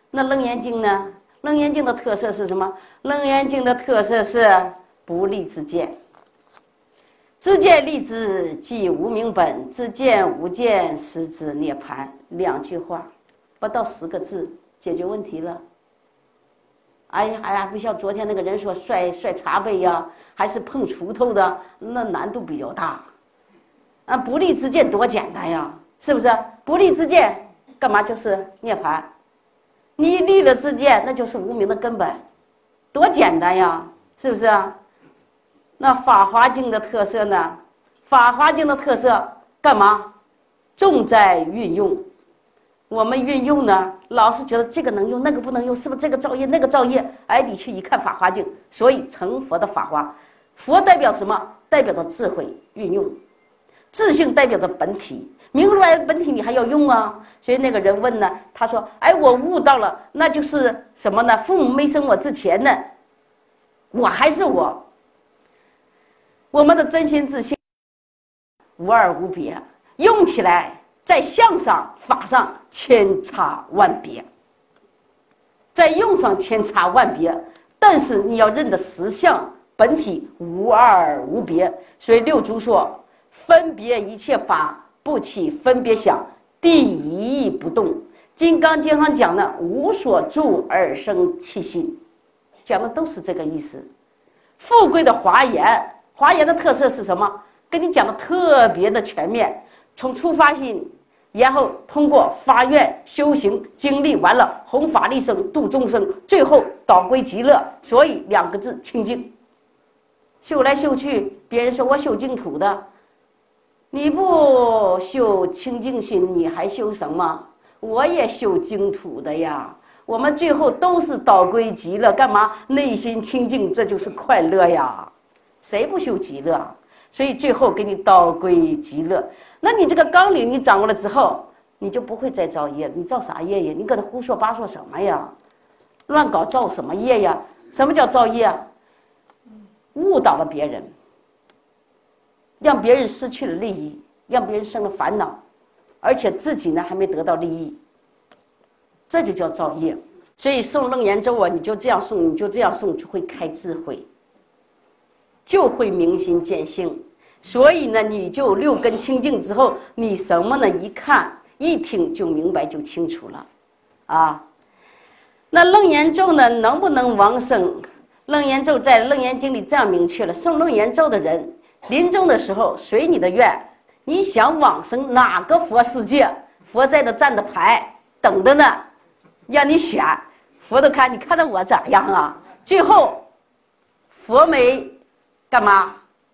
那楞严经呢？楞严经的特色是什么？楞严经的特色是不立自见，自见立之即无明本，自见无见实之涅槃。2句话，不到10个字，解决问题了。哎呀，不像昨天那个人说摔茶杯呀，还是碰锄头的，那难度比较大。啊，不立自见多简单呀，是不是？不立自见，干嘛就是涅槃？你立了自见，那就是无明的根本，多简单呀，是不是啊？那《法华经》的特色呢？《法华经》的特色干嘛？重在运用。我们运用呢，老是觉得这个能用，那个不能用，是不是这个造业，那个造业？哎，你去一看《法华经》，所以成佛的法华，佛代表什么？代表着智慧运用，智性代表着本体。明白本体你还要用啊，所以那个人问呢，他说：“哎，我悟到了，那就是什么呢？父母没生我之前呢，我还是我。我们的真心自性无二无别，用起来在相上法上千差万别，在用上千差万别，但是你要认得实相本体无二无别。所以六祖说：分别一切法。”不起分别想，第一义不动。金刚经上讲的无所住而生其心，讲的都是这个意思。富贵的华严，华严的特色是什么？跟你讲的特别的全面，从出发心，然后通过发愿修行，经历完了弘法利生度众生，最后导归极乐。所以2个字：清净。修来修去，别人说我修净土的。你不修清净心，你还修什么？我也修净土的呀。我们最后都是导归极乐，干嘛？内心清净，这就是快乐呀。谁不修极乐？所以最后给你导归极乐。那你这个纲领你掌握了之后，你就不会再造业了。你造啥业呀？你搁这胡说八说什么呀？乱搞造什么业呀？什么叫造业？误导了别人。让别人失去了利益，让别人生了烦恼，而且自己呢还没得到利益，这就叫造业。所以诵楞严咒啊，你就这样诵，你就这样诵，就会开智慧，就会明心见性。所以呢，你就6根清净之后，你什么呢？一看一听就明白，就清楚了啊。那楞严咒呢，能不能往生？楞严咒在楞严经里这样明确了：诵楞严咒的人临终的时候随你的愿，你想往生哪个佛世界，佛在那站着牌等着呢，让你选。佛都看你看到我咋样啊？最后佛没干嘛？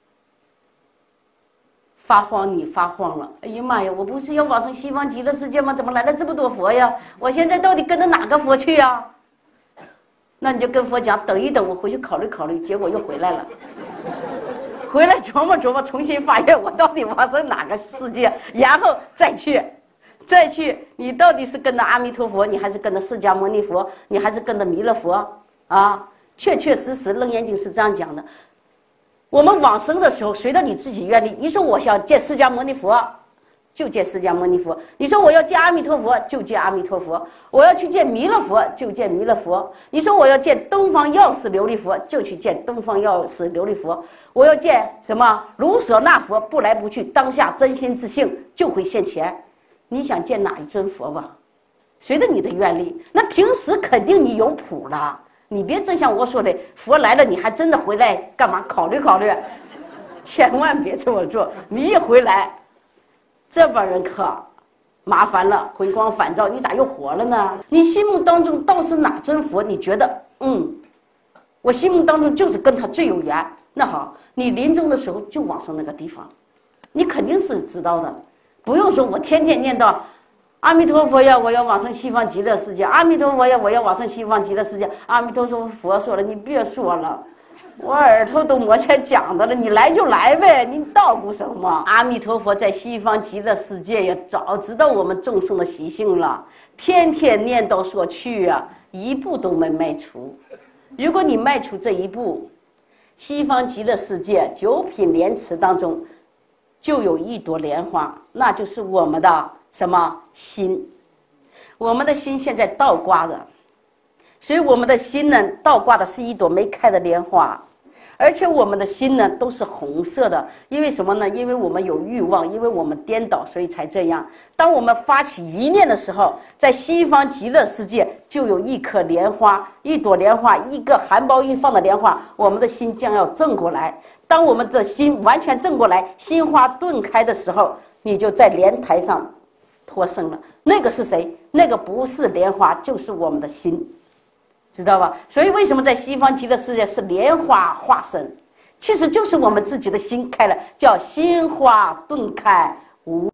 发慌，你发慌了。哎呀妈呀，我不是要往生西方极乐世界吗？怎么来了这么多佛呀？我现在到底跟着哪个佛去啊？那你就跟佛讲，等一等，我回去考虑考虑。结果又回来了。回来琢磨琢磨，重新发愿，我到底往生哪个世界，然后再去，你到底是跟着阿弥陀佛，你还是跟着释迦牟尼佛，你还是跟着弥勒佛啊？确确实实，楞严经是这样讲的。我们往生的时候，随着你自己愿力，你说我想见释迦牟尼佛，就见释迦牟尼佛；你说我要见阿弥陀佛，就见阿弥陀佛；我要去见弥勒佛，就见弥勒佛；你说我要见东方药师琉璃佛，就去见东方药师琉璃佛；我要见什么卢舍那佛，不来不去，当下真心自性就会现前。你想见哪一尊佛吧？随着你的愿力，那平时肯定你有谱了。你别真像我说的，佛来了你还真的回来干嘛？考虑考虑，千万别这么做。你一回来，这帮人可麻烦了，回光返照，你咋又活了呢？你心目当中倒是哪尊佛？你觉得我心目当中就是跟他最有缘。那好，你临终的时候就往上那个地方，你肯定是知道的，不用说我天天念叨阿弥陀佛呀，我要往生西方极乐世界；阿弥陀佛呀，我要往生西方极乐世界。阿弥陀佛说了，你别说了。我耳朵都磨前讲的了，你来就来呗，你捣鼓什么？阿弥陀佛在西方极乐世界也早知道我们众生的习性了，天天念叨说去啊，一步都没迈出。如果你迈出这一步，西方极乐世界9品莲池当中就有一朵莲花，那就是我们的什么心？我们的心现在倒挂着， 所以我们的心呢，倒挂的是一朵没开的莲花，而且我们的心呢都是红色的，因为什么呢？因为我们有欲望，因为我们颠倒，所以才这样。当我们发起一念的时候，在西方极乐世界就有一颗莲花，一朵莲花，一个含苞欲放的莲花，我们的心将要正过来。当我们的心完全正过来，心花顿开的时候，你就在莲台上脱生了。那个是谁？那个不是莲花，就是我们的心。知道吧？所以为什么在西方极乐世界是莲花化身？其实就是我们自己的心开了，叫心花顿开无，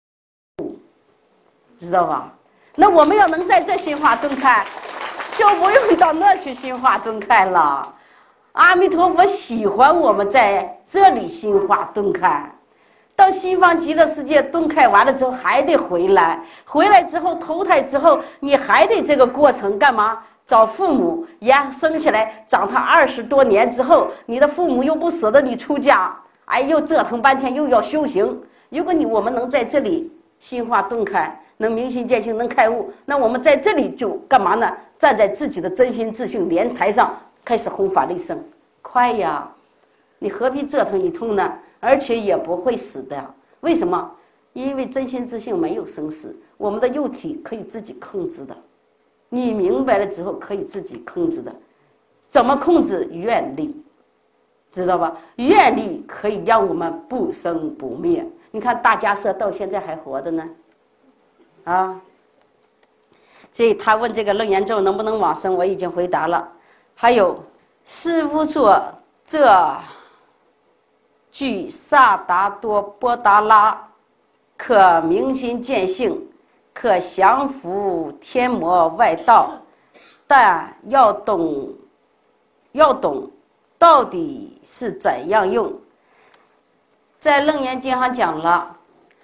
知道吧？那我们要能在这心花顿开，就不用到那去心花顿开了。阿弥陀佛喜欢我们在这里心花顿开。到西方极乐世界顿开完了之后，还得回来，回来之后投胎之后，你还得这个过程干嘛？找父母呀，生下来长他20多年之后，你的父母又不舍得你出家，哎，又折腾半天，又要修行。如果我们能在这里心花顿开，能明心见性，能开悟，那我们在这里就干嘛呢？站在自己的真心自性莲台上，开始弘法利生，快呀！你何必折腾一通呢？而且也不会死的。为什么？因为真心自性没有生死，我们的肉体可以自己控制的。你明白了之后，可以自己控制的。怎么控制？愿力，知道吧？愿力可以让我们不生不灭。你看大迦叶到现在还活着呢，啊！所以他问这个楞严咒能不能往生，我已经回答了。还有师父说这具萨达多波达拉，可明心见性，可降伏天魔外道，但要懂到底是怎样用。在楞严经上讲了，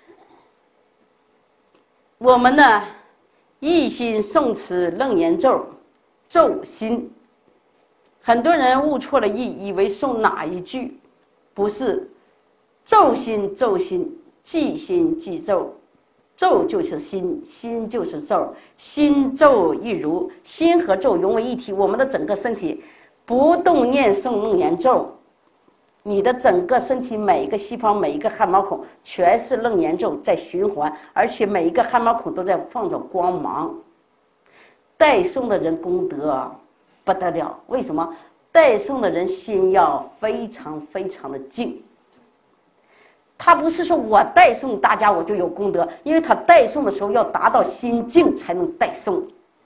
我们呢一心诵持楞严咒，咒心。很多人误错了意，以为诵哪一句，不是咒心，咒心，即心即咒。咒就是心，心就是咒，心咒一如，心和咒融为一体。我们的整个身体不动念诵楞严咒，你的整个身体每一个细胞，每一个汗毛孔全是楞严咒在循环，而且每一个汗毛孔都在放着光芒。代诵的人功德不得了，为什么？代诵的人心要非常非常的静。他不是说我代诵大家我就有功德，因为他代诵的时候要达到心静才能代诵。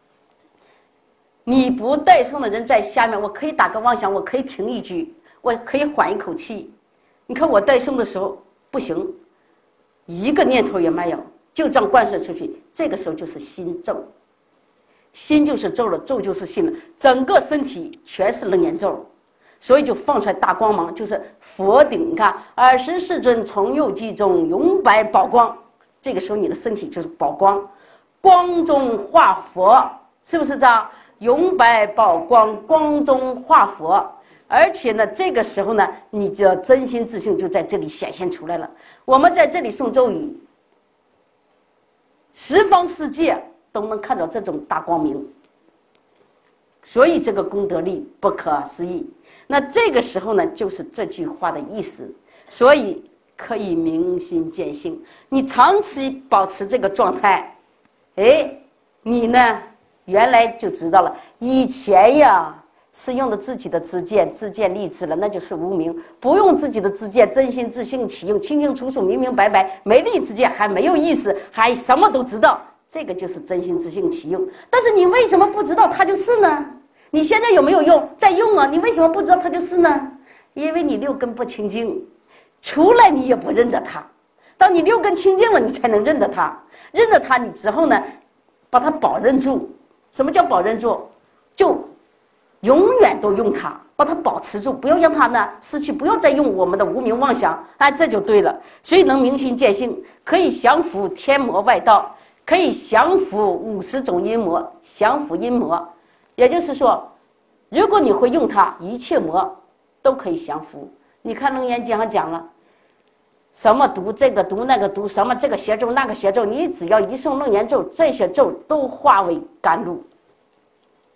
你不代诵的人在下面，我可以打个妄想，我可以停一句，我可以缓一口气。你看我代诵的时候不行，一个念头也没有，就这样灌输出去，这个时候就是心咒。心就是咒了，咒就是心了，整个身体全是楞严咒。所以就放出来大光芒，就是佛顶。你看24尊从右集中，永摆宝光。这个时候你的身体就是宝光，光中化佛，是不是这样？永摆宝光，光中化佛。而且呢，这个时候呢，你的真心自性就在这里显现出来了。我们在这里诵咒语，十方世界都能看到这种大光明。所以这个功德力不可思议。那这个时候呢，就是这句话的意思。所以可以明心见性。你长期保持这个状态，哎，你呢原来就知道了。以前呀是用的自己的知见，自见立志了，那就是无明。不用自己的知见，真心自性起用，清清楚楚，明明白白，没立之见，还没有意思，还什么都知道。这个就是真心自性起用。但是你为什么不知道它就是呢？你现在有没有用？在用啊，你为什么不知道它就是呢？因为你六根不清净，出来你也不认得它。当你六根清净了，你才能认得它。认得它，你之后呢，把它保认住。什么叫保认住？就永远都用它，把它保持住，不要让它呢失去，不要再用我们的无明妄想，哎，这就对了。所以能明心见性，可以降伏天魔外道，可以降伏50种阴魔，降伏阴魔。也就是说，如果你会用它，一切魔都可以降服。你看楞严经上讲了，什么毒这个毒那个毒，什么这个邪咒那个邪咒，你只要一诵楞严咒，这些咒都化为甘露。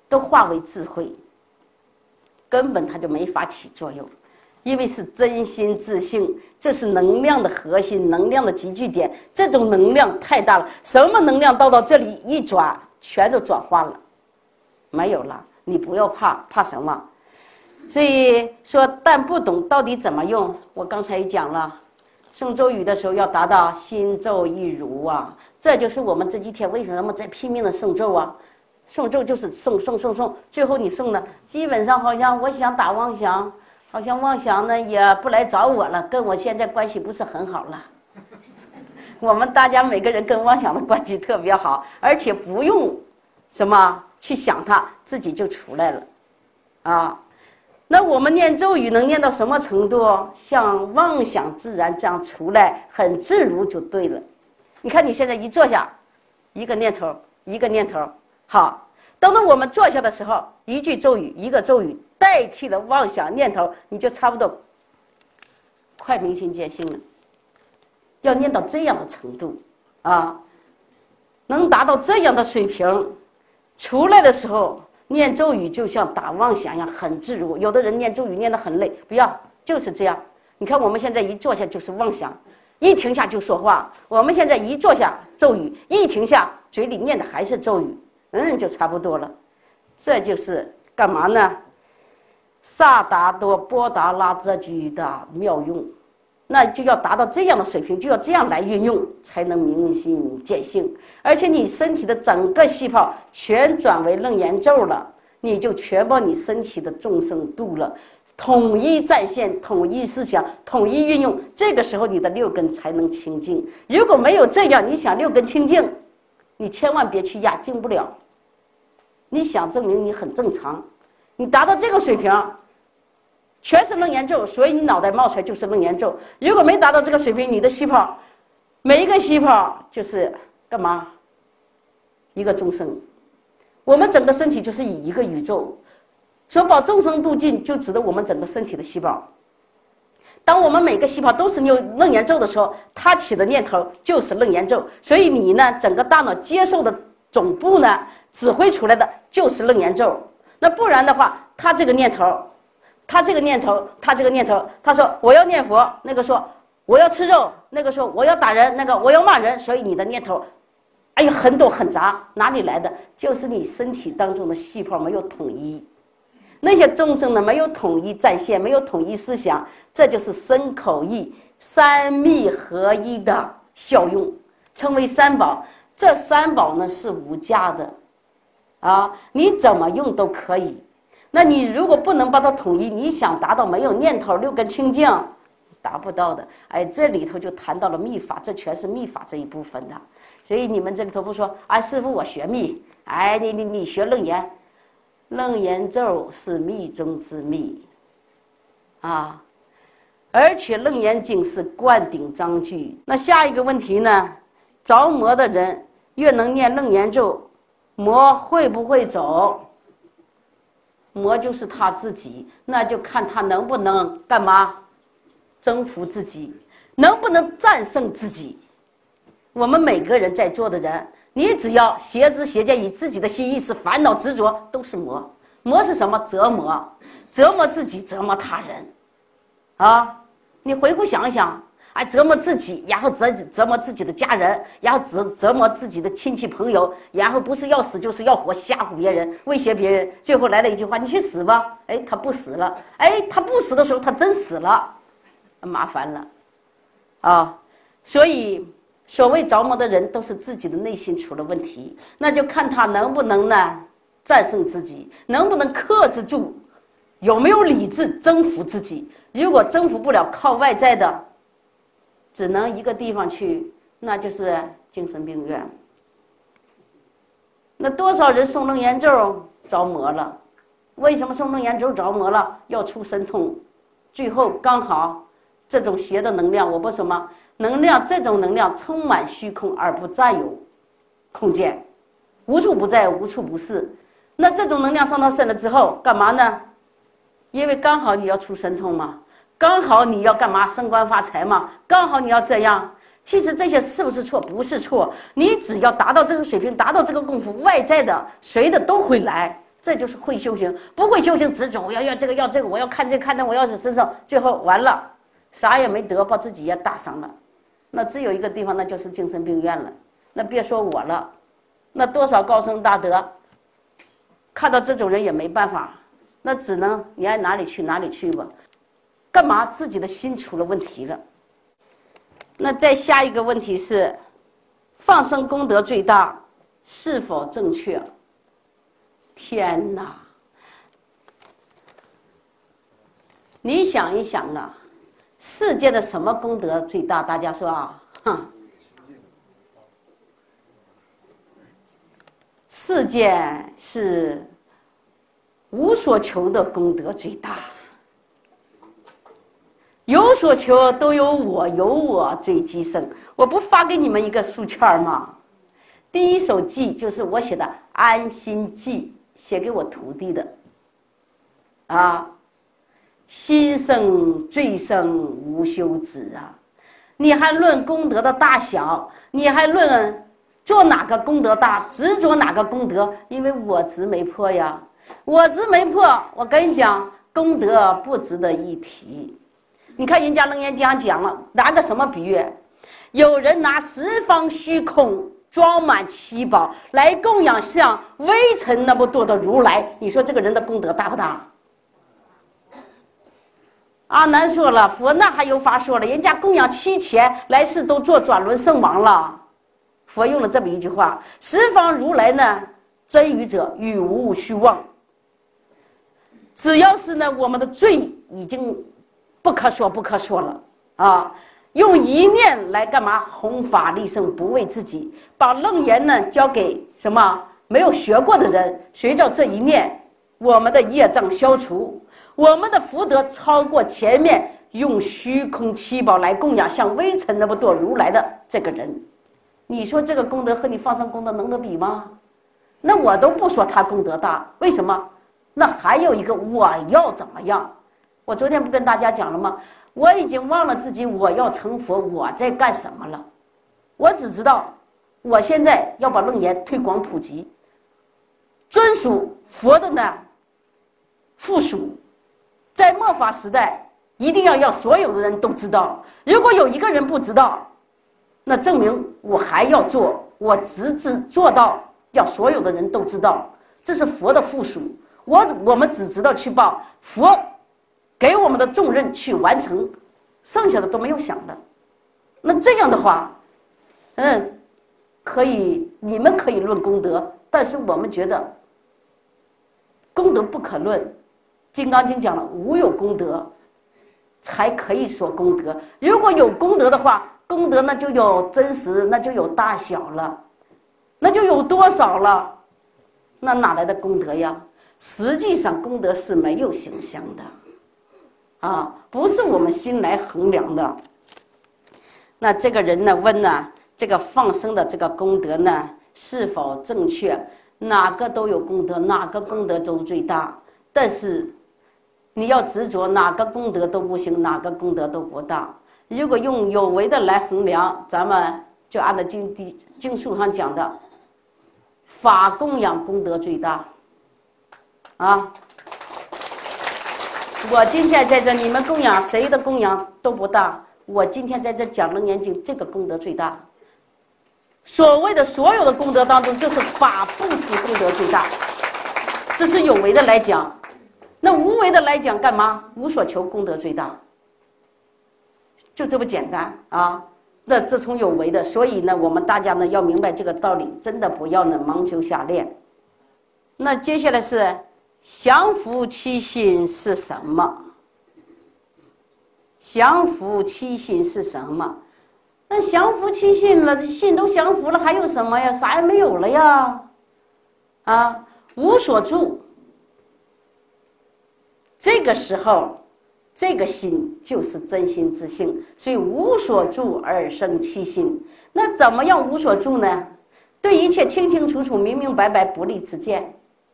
都化为智慧，根本它就没法起作用。因为是真心自性，这是能量的核心，能量的集聚点。这种能量太大了，什么能量到这里一转，全都转化了，没有了。你不要怕，怕什么？所以说，但不懂到底怎么用。我刚才也讲了，诵咒语的时候要达到心咒一如啊，这就是我们这几天为什么在拼命的诵咒啊。诵咒就是诵，最后你诵的基本上好像我想打妄想。好像妄想呢也不来找我了，跟我现在关系不是很好了。我们大家每个人跟妄想的关系特别好，而且不用什么去想它，自己就出来了，啊。那我们念咒语能念到什么程度？像妄想自然这样出来，很自如就对了。你看你现在一坐下，一个念头，一个念头，好。等到我们坐下的时候，一句咒语，一个咒语代替了妄想念头，你就差不多快明心见性了。要念到这样的程度啊，能达到这样的水平，出来的时候念咒语就像打妄想一样很自如。有的人念咒语念得很累，不要，就是这样。你看我们现在一坐下就是妄想，一停下就说话。我们现在一坐下咒语，一停下嘴里念的还是咒语。就差不多了。这就是干嘛呢？萨达多波达拉这句的妙用，那就要达到这样的水平，就要这样来运用，才能明心见性。而且你身体的整个细胞全转为楞严咒了，你就全把你身体的众生度了，统一战线，统一思想，统一运用。这个时候你的六根才能清净。如果没有这样，你想六根清净，你千万别去压，进不了。你想证明你很正常，你达到这个水平，全是楞严咒，所以你脑袋冒出来就是楞严咒。如果没达到这个水平，你的细胞，每一个细胞就是干嘛？一个众生。我们整个身体就是以一个宇宙，说把众生度尽，就指的我们整个身体的细胞。当我们每个细胞都是有楞严咒的时候，它起的念头就是楞严咒，所以你呢，整个大脑接受的总部呢，指挥出来的就是楞严咒。那不然的话，他这个念头，他说我要念佛，那个说我要吃肉，那个说我要打人，那个我要骂人，所以你的念头，哎呀，很多很杂，哪里来的？就是你身体当中的细胞没有统一。那些众生呢，没有统一战线，没有统一思想，这就是身口意三密合一的效用，称为三宝。这三宝呢是无价的，啊，你怎么用都可以。那你如果不能把它统一，你想达到没有念头、六根清净，达不到的。哎，这里头就谈到了密法，这全是密法这一部分的。所以你们这里头不说，哎，师父我学密，哎，你学楞严。楞严咒是密中之密，啊，而且楞严经是灌顶章句。那下一个问题呢？着魔的人越能念楞严咒，魔会不会走？魔就是他自己，那就看他能不能干嘛？征服自己，能不能战胜自己？我们每个人在座的人。你只要邪知邪见，以自己的心意识烦恼执着，都是魔。魔是什么？折磨，折磨自己，折磨他人，啊！你回顾想一想，哎，折磨自己，然后折磨自己的家人，然后折磨自己的亲戚朋友，然后不是要死就是要活，吓唬别人，威胁别人，最后来了一句话：“你去死吧！”哎，他不死了，哎，他不死的时候，他真死了，麻烦了，啊！所以。所谓着魔的人都是自己的内心出了问题，那就看他能不能呢战胜自己，能不能克制住，有没有理智征服自己。如果征服不了，靠外在的，只能一个地方去，那就是精神病院。那多少人诵楞严咒着魔了？为什么诵楞严咒着魔了？要出神通，最后刚好这种邪的能量，我不说吗？能量，这种能量充满虚空而不占有空间，无处不在，无处不是。那这种能量上到身了之后，干嘛呢？因为刚好你要出神通嘛，刚好你要干嘛？升官发财嘛，刚好你要这样。其实这些是不是错？不是错。你只要达到这个水平，达到这个功夫，外在的谁的都会来， 这就是会修行。不会修行，执着我要这个要这个，我要看这看那，我要是身上，最后完了，啥也没得，把自己也打伤了。那只有一个地方，那就是精神病院了。那别说我了，那多少高僧大德，看到这种人也没办法，那只能你爱哪里去哪里去吧。干嘛自己的心出了问题了？那再下一个问题是，放生功德最大，是否正确？天哪！你想一想啊，世界的什么功德最大？大家说啊，世界是无所求的功德最大，有所求都有我最极盛。我不发给你们一个书签吗？第一首偈就是我写的《安心偈》，写给我徒弟的啊。心生最生无休止啊！你还论功德的大小，你还论做哪个功德大，执着哪个功德？因为我执没破呀，我执没破。我跟你讲，功德不值得一提。你看人家楞严经讲了，拿个什么比喻？有人拿十方虚空装满七宝来供养像微尘那么多的如来，你说这个人的功德大不大？阿难说了，佛那还有法说了，人家供养7000，来世都做转轮圣王了。佛用了这么一句话：十方如来呢，真语者与无虚妄。只要是呢，我们的罪已经不可说了啊，用一念来干嘛？弘法利生，不为自己，把楞严呢交给什么没有学过的人，随着这一念，我们的业障消除，我们的福德超过前面用虚空七宝来供养像微尘那么多如来的这个人。你说这个功德和你放生功德能得比吗？那我都不说他功德大，为什么？那还有一个我要怎么样？我昨天不跟大家讲了吗？我已经忘了自己我要成佛我在干什么了，我只知道我现在要把楞严推广普及，遵守佛的呢附属，在末法时代一定要让所有的人都知道。如果有一个人不知道，那证明我还要做，我直至做到要所有的人都知道，这是佛的附属。我们只知道去报佛给我们的重任去完成，剩下的都没有想的。那这样的话，可以，你们可以论功德，但是我们觉得功德不可论。《金刚经》讲了，无有功德才可以说功德。如果有功德的话，功德那就有真实，那就有大小了，那就有多少了，那哪来的功德呀？实际上功德是没有形象的啊，不是我们心来衡量的。那这个人呢问呢，这个放生的这个功德呢是否正确？哪个都有功德，哪个功德都最大，但是你要执着哪个功德都不行，哪个功德都不大。如果用有为的来衡量，咱们就按照经书上讲的，法供养功德最大啊。我今天在这，你们供养谁的供养都不大，我今天在这讲楞严经，这个功德最大。所谓的所有的功德当中，就是法布施功德最大，这是有为的来讲。那无为的来讲干嘛？无所求功德最大，就这么简单啊。那这从有为的，所以呢，我们大家呢要明白这个道理，真的不要呢盲修瞎练。那接下来是降伏七心是什么？降伏七心是什么？那降伏七心了，这心都降服了，还有什么呀？啥也没有了呀！啊，无所住。这个时候，这个心就是真心之性，所以无所住而生七心。那怎么样无所住呢？对一切清清楚楚、明明白白、不立之见。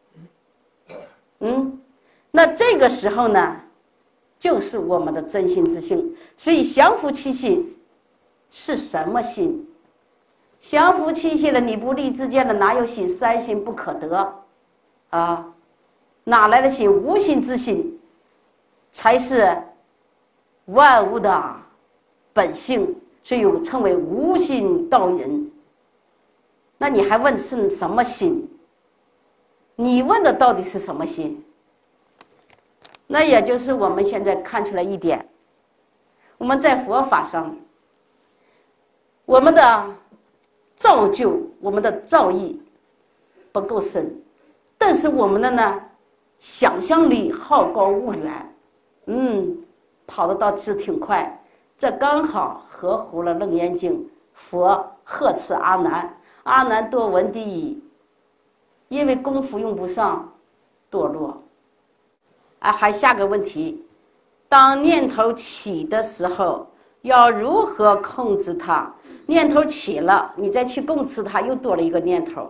那这个时候呢，就是我们的真心之性。所以降伏七心是什么心？降伏七心了，你不立之见了，哪有心？三心不可得啊！ 哪来的心？无心之心才是万物的本性，所以又称为无心道人。那你还问是什么心？你问的到底是什么心？那也就是我们现在看出来一点，我们在佛法上，我们的造就，我们的造诣不够深，但是我们的呢，想象力好高骛远，跑得倒是挺快。这刚好合乎了《楞严经》，佛呵斥阿难，阿难多闻第一，因为功夫用不上，堕落。还下个问题，当念头起的时候，要如何控制它？念头起了，你再去供持它，又多了一个念头。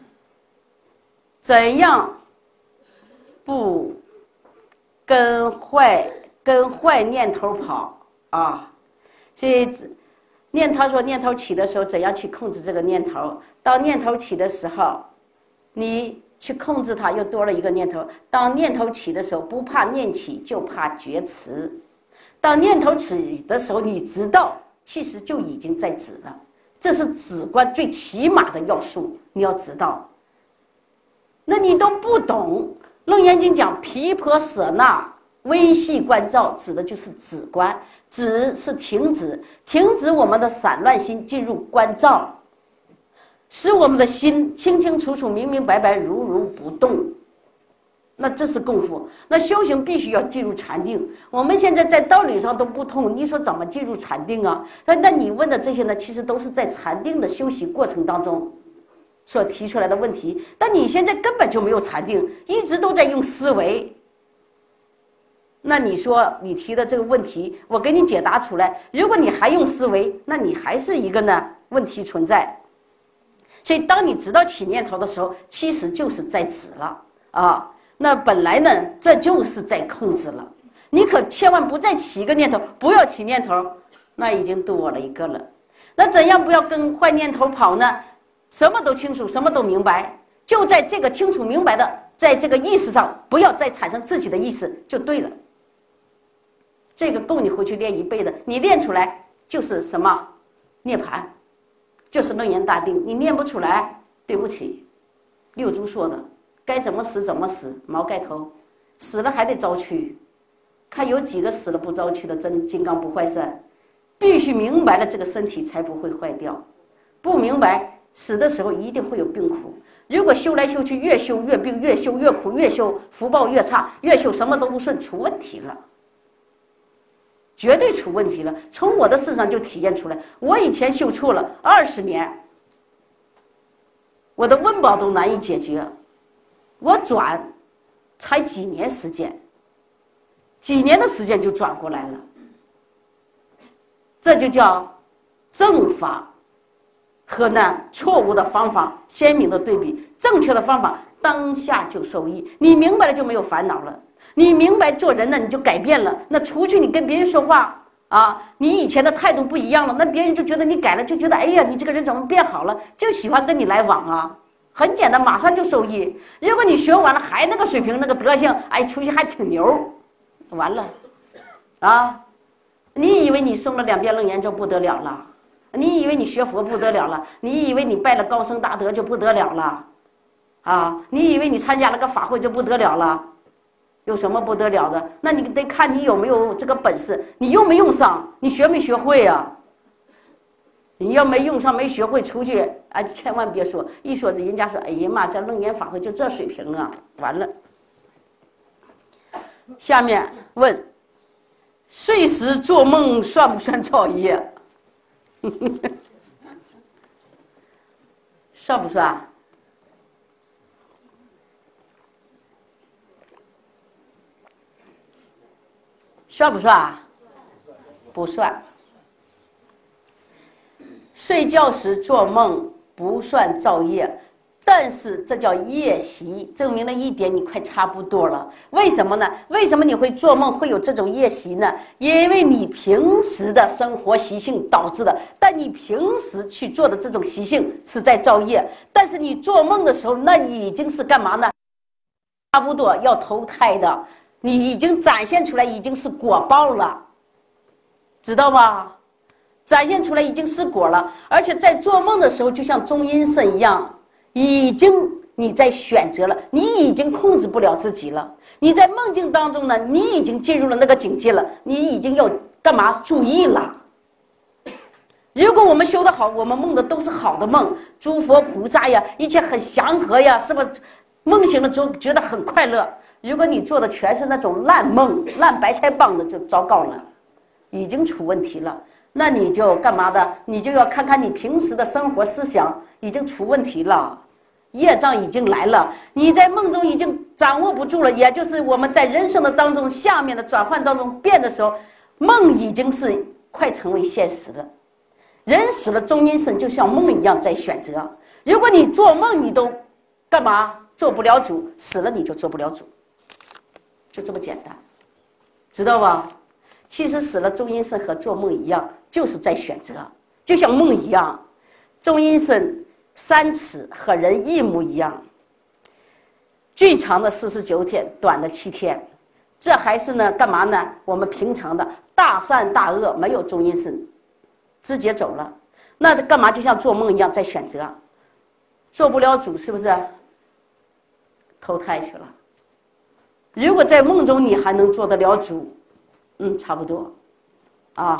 怎样不跟坏念头跑啊？所以他说念头起的时候，怎样去控制这个念头？当念头起的时候，你去控制它，又多了一个念头。当念头起的时候，不怕念起，就怕觉迟。当念头起的时候，你知道其实就已经在止了，这是止观最起码的要素，你要知道。那你都不懂，《楞严经》讲毗婆舍那微细观照，指的就是止观，止是停止我们的散乱心，进入观照。使我们的心清清楚楚、明明白白、如如不动，那这是功夫。那修行必须要进入禅定。我们现在在道理上都不通，你说怎么进入禅定啊？那你问的这些呢，其实都是在禅定的修习过程当中所提出来的问题。但你现在根本就没有禅定，一直都在用思维。那你说你提的这个问题，我给你解答出来。如果你还用思维，那你还是一个呢问题存在。所以当你知道起念头的时候，其实就是在止了啊。那本来呢，这就是在控制了。你可千万不再起一个念头，不要起念头，那已经多了一个了。那怎样不要跟坏念头跑呢？什么都清楚，什么都明白，就在这个清楚明白的，在这个意识上，不要再产生自己的意识，就对了。这个够你回去练一辈子，你练出来就是什么？涅槃。就是楞严大定，你念不出来，对不起。六祖说的，该怎么死怎么死，毛盖头，死了还得遭去。看有几个死了不遭去的真金刚不坏身，必须明白了这个身体才不会坏掉。不明白，死的时候一定会有病苦。如果修来修去，越修越病，越修越苦，越修福报越差，越修什么都不顺，出问题了。绝对出问题了，从我的身上就体现出来。我以前修错了20年，我的温饱都难以解决，我转才几年时间，几年的时间就转过来了。这就叫正法和呢错误的方法鲜明的对比。正确的方法当下就受益，你明白了就没有烦恼了。你明白做人呢，你就改变了。那出去你跟别人说话啊，你以前的态度不一样了，那别人就觉得你改了，就觉得哎呀，你这个人怎么变好了，就喜欢跟你来往啊。很简单，马上就受益。如果你学完了还那个水平那个德行，哎，出去还挺牛，完了啊！你以为你诵了2遍楞严咒不得了了？你以为你学佛不得了了？你以为你拜了高僧大德就不得了了？啊，你以为你参加了个法会就不得了了？有什么不得了的？那你得看你有没有这个本事，你用没用上，你学没学会啊？你要没用上没学会，出去啊，千万别说，一说人家说，哎呀妈，这楞严法会就这水平啊，完了。下面问，睡时做梦算不算造业？算不算？算不算？不算。睡觉时做梦不算造业，但是这叫夜习，证明了一点，你快差不多了。为什么呢？为什么你会做梦会有这种夜习呢？因为你平时的生活习性导致的，但你平时去做的这种习性是在造业，但是你做梦的时候，那已经是干嘛呢？ 差不多要投胎的，你已经展现出来已经是果报了，知道吧？展现出来已经是果了，而且在做梦的时候就像中阴身一样，已经你在选择了，你已经控制不了自己了。你在梦境当中呢，你已经进入了那个境界了，你已经要干嘛？注意了。如果我们修得好，我们梦的都是好的梦，诸佛菩萨呀，一切很祥和呀，是不是？梦醒了之后觉得很快乐。如果你做的全是那种烂梦、烂白菜帮的，就糟糕了，已经出问题了。那你就干嘛的？你就要看看你平时的生活思想已经出问题了，业障已经来了，你在梦中已经掌握不住了。也就是我们在人生的当中，下面的转换当中变的时候，梦已经是快成为现实了。人死了，中阴身就像梦一样在选择。如果你做梦你都干嘛做不了主，死了你就做不了主，就这么简单，知道吧？其实死了，中阴身和做梦一样，就是在选择，就像梦一样。中阴身3尺和人一模一样，最长的49天，短的7天。这还是呢干嘛呢？我们平常的大善大恶没有中阴身，直接走了。那干嘛就像做梦一样在选择，做不了主，是不是？投胎去了。如果在梦中你还能做得了主，差不多啊。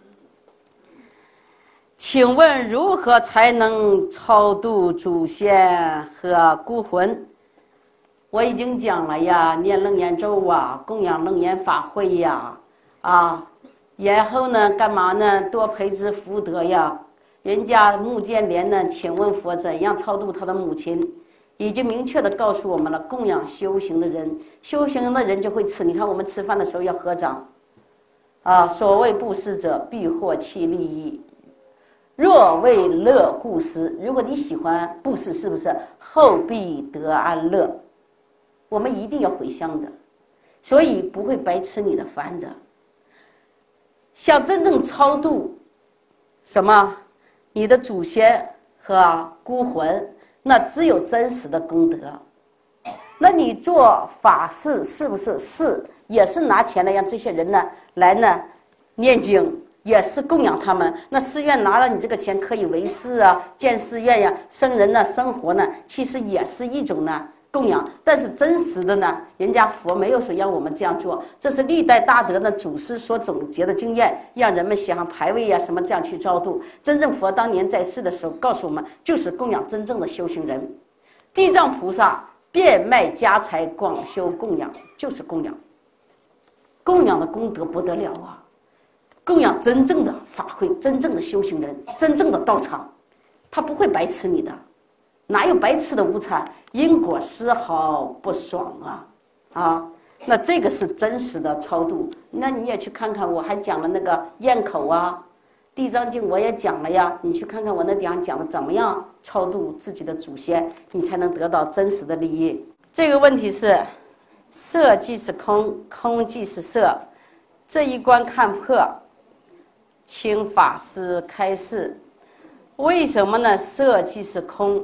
请问如何才能超度祖先和孤魂？我已经讲了呀，念楞严咒啊，供养楞严法会呀，然后呢，干嘛呢？多培植福德呀。人家穆建连呢，请问佛怎样超度他的母亲？已经明确的告诉我们了，供养修行的人，修行的人就会吃。你看我们吃饭的时候要合掌，所谓布施者必获其利益，若为乐故施。如果你喜欢布施，是不是后必得安乐？我们一定要回向的，所以不会白吃你的饭的。想真正超度什么你的祖先和孤魂，那只有真实的功德。那你做法事是不是也是拿钱来让这些人呢来呢念经，也是供养他们？那寺院拿了你这个钱可以为寺啊，建寺院呀，僧人呢生活呢，其实也是一种呢供养。但是真实的呢，人家佛没有说让我们这样做，这是历代大德呢祖师所总结的经验，让人们想牌位呀什么这样去超度。真正佛当年在世的时候告诉我们，就是供养真正的修行人。地藏菩萨变卖家财广修供养，就是供养，供养的功德不得了啊！供养真正的法会，真正的修行人，真正的道场，他不会白吃你的，哪有白吃的午餐？因果丝毫不爽啊！那这个是真实的超度。那你也去看看，我还讲了那个咽口啊，地藏经我也讲了呀，你去看看我那地方讲的怎么样超度自己的祖先，你才能得到真实的利益。这个问题是色即是空，空即是色，这一关看破，请法师开示。为什么呢？色即是空，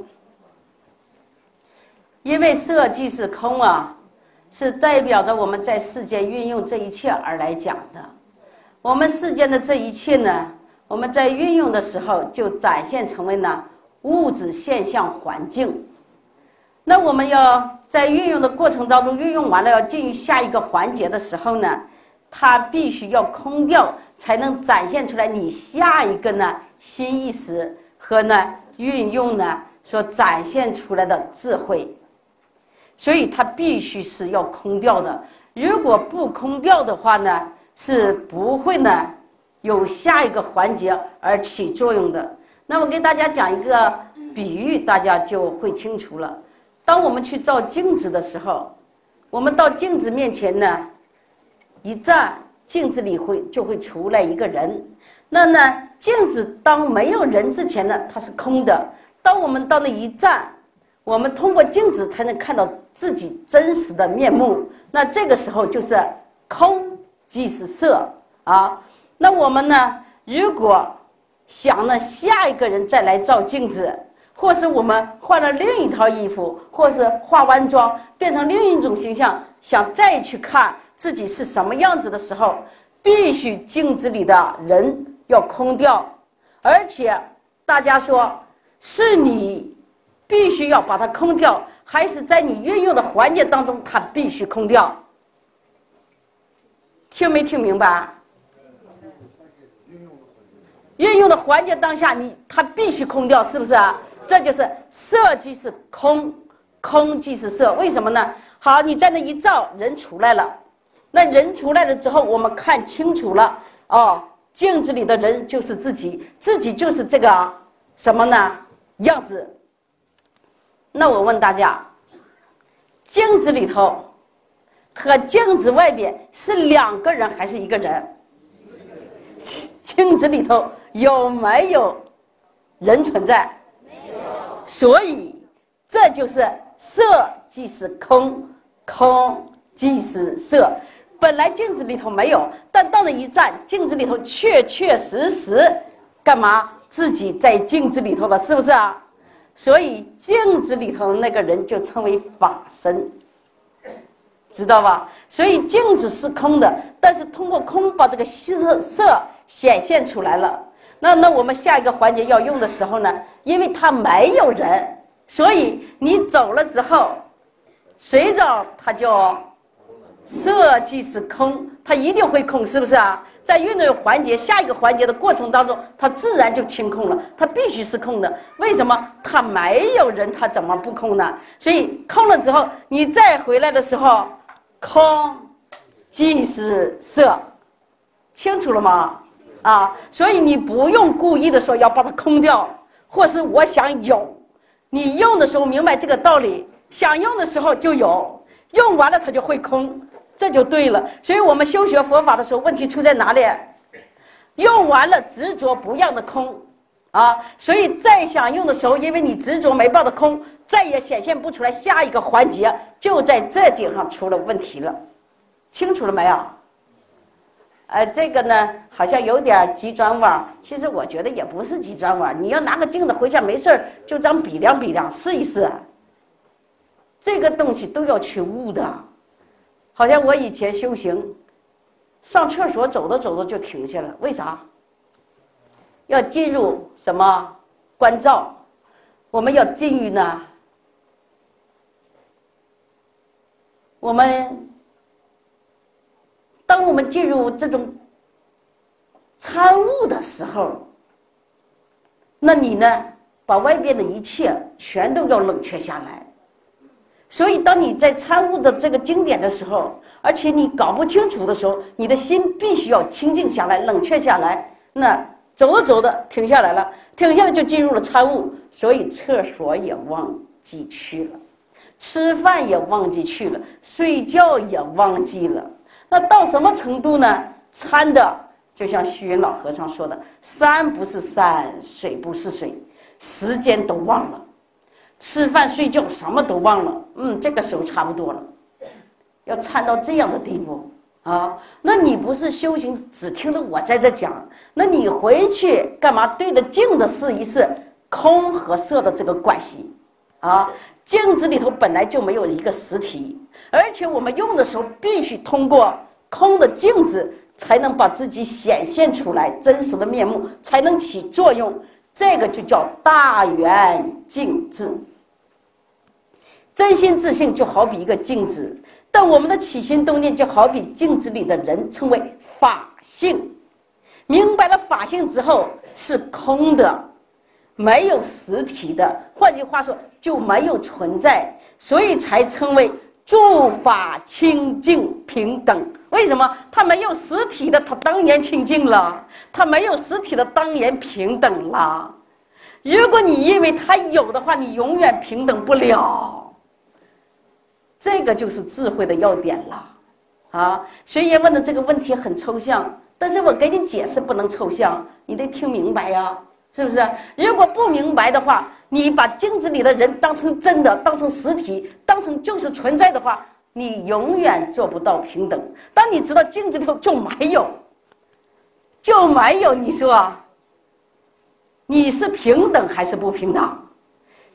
因为色即是空啊，是代表着我们在世间运用这一切而来讲的。我们世间的这一切呢，我们在运用的时候就展现成为呢物质现象环境。那我们要在运用的过程当中，运用完了要进入下一个环节的时候呢，它必须要空掉，才能展现出来你下一个呢新意识和呢运用呢所展现出来的智慧。所以它必须是要空掉的，如果不空掉的话呢，是不会呢有下一个环节而起作用的。那我给大家讲一个比喻，大家就会清楚了。当我们去照镜子的时候，我们到镜子面前呢一站，镜子里就会出来一个人。那呢镜子当没有人之前呢，它是空的。当我们到那一站，我们通过镜子才能看到自己真实的面目。那这个时候就是空即是色啊。那我们呢如果想呢下一个人再来照镜子， 或是我们换了另一套衣服，或是化完妆变成另一种形象，想再去看自己是什么样子的时候，必须镜子里的人要空掉。而且大家说，是你必须要把它空掉，还是在你运用的环节当中它必须空掉？听没听明白？运用的环节当下它必须空掉，是不是啊？这就是色即是空，空即是色。为什么呢？好，你在那一照，人出来了。那人出来了之后，我们看清楚了哦，镜子里的人就是自己，自己就是这个什么呢？样子。那我问大家，镜子里头和镜子外边是两个人还是一个人？镜子里头有没有人存在？所以这就是色即是空，空即是色。本来镜子里头没有，但到了一站，镜子里头确确实实干嘛？自己在镜子里头了，是不是啊？所以镜子里头的那个人就称为法身，知道吧？所以镜子是空的，但是通过空把这个色显现出来了。那我们下一个环节要用的时候呢，因为它没有人，所以你走了之后，随着它就色即是空，它一定会空，是不是啊？在运动环节下一个环节的过程当中，它自然就清空了，它必须是空的。为什么？它没有人，它怎么不空呢？所以空了之后，你再回来的时候，空即是色，清楚了吗？啊，所以你不用故意的说要把它空掉，或是我想有，你用的时候明白这个道理，想用的时候就有，用完了它就会空，这就对了。所以我们修学佛法的时候，问题出在哪里？用完了执着不让的空啊，所以再想用的时候，因为你执着没报的空，再也显现不出来，下一个环节就在这地方出了问题了，清楚了没有？这个呢好像有点急转弯，其实我觉得也不是急转弯。你要拿个镜子回家没事就这样比量比量，试一试。这个东西都要去悟的。好像我以前修行，上厕所走着走着就停下了，为啥？要进入什么关照？我们要进入呢？当我们进入这种参悟的时候，那你呢，把外边的一切全都要冷却下来。所以当你在参悟的这个经典的时候，而且你搞不清楚的时候，你的心必须要清静下来，冷却下来。那走着走着停下来了，停下来就进入了参悟。所以厕所也忘记去了，吃饭也忘记去了，睡觉也忘记了。那到什么程度呢？参的就像虚云老和尚说的，山不是山，水不是水，时间都忘了，吃饭睡觉什么都忘了。这个时候差不多了，要参到这样的地步啊！那你不是修行只听着我在这讲，那你回去干嘛？对着镜子试一试空和色的这个关系啊！镜子里头本来就没有一个实体，而且我们用的时候必须通过空的镜子才能把自己显现出来，真实的面目才能起作用。这个就叫大圆镜智。真心自性就好比一个镜子，但我们的起心动念就好比镜子里的人，称为法性。明白了法性之后是空的，没有实体的，换句话说就没有存在，所以才称为诸法清净平等。为什么？它没有实体的，它当然清净了；它没有实体的，当然平等了。如果你因为它有的话，你永远平等不了。这个就是智慧的要点了啊！学员问的这个问题很抽象，但是我给你解释不能抽象，你得听明白呀，是不是？如果不明白的话，你把镜子里的人当成真的，当成实体，当成就是存在的话，你永远做不到平等。当你知道镜子里头就没有，你说你是平等还是不平等？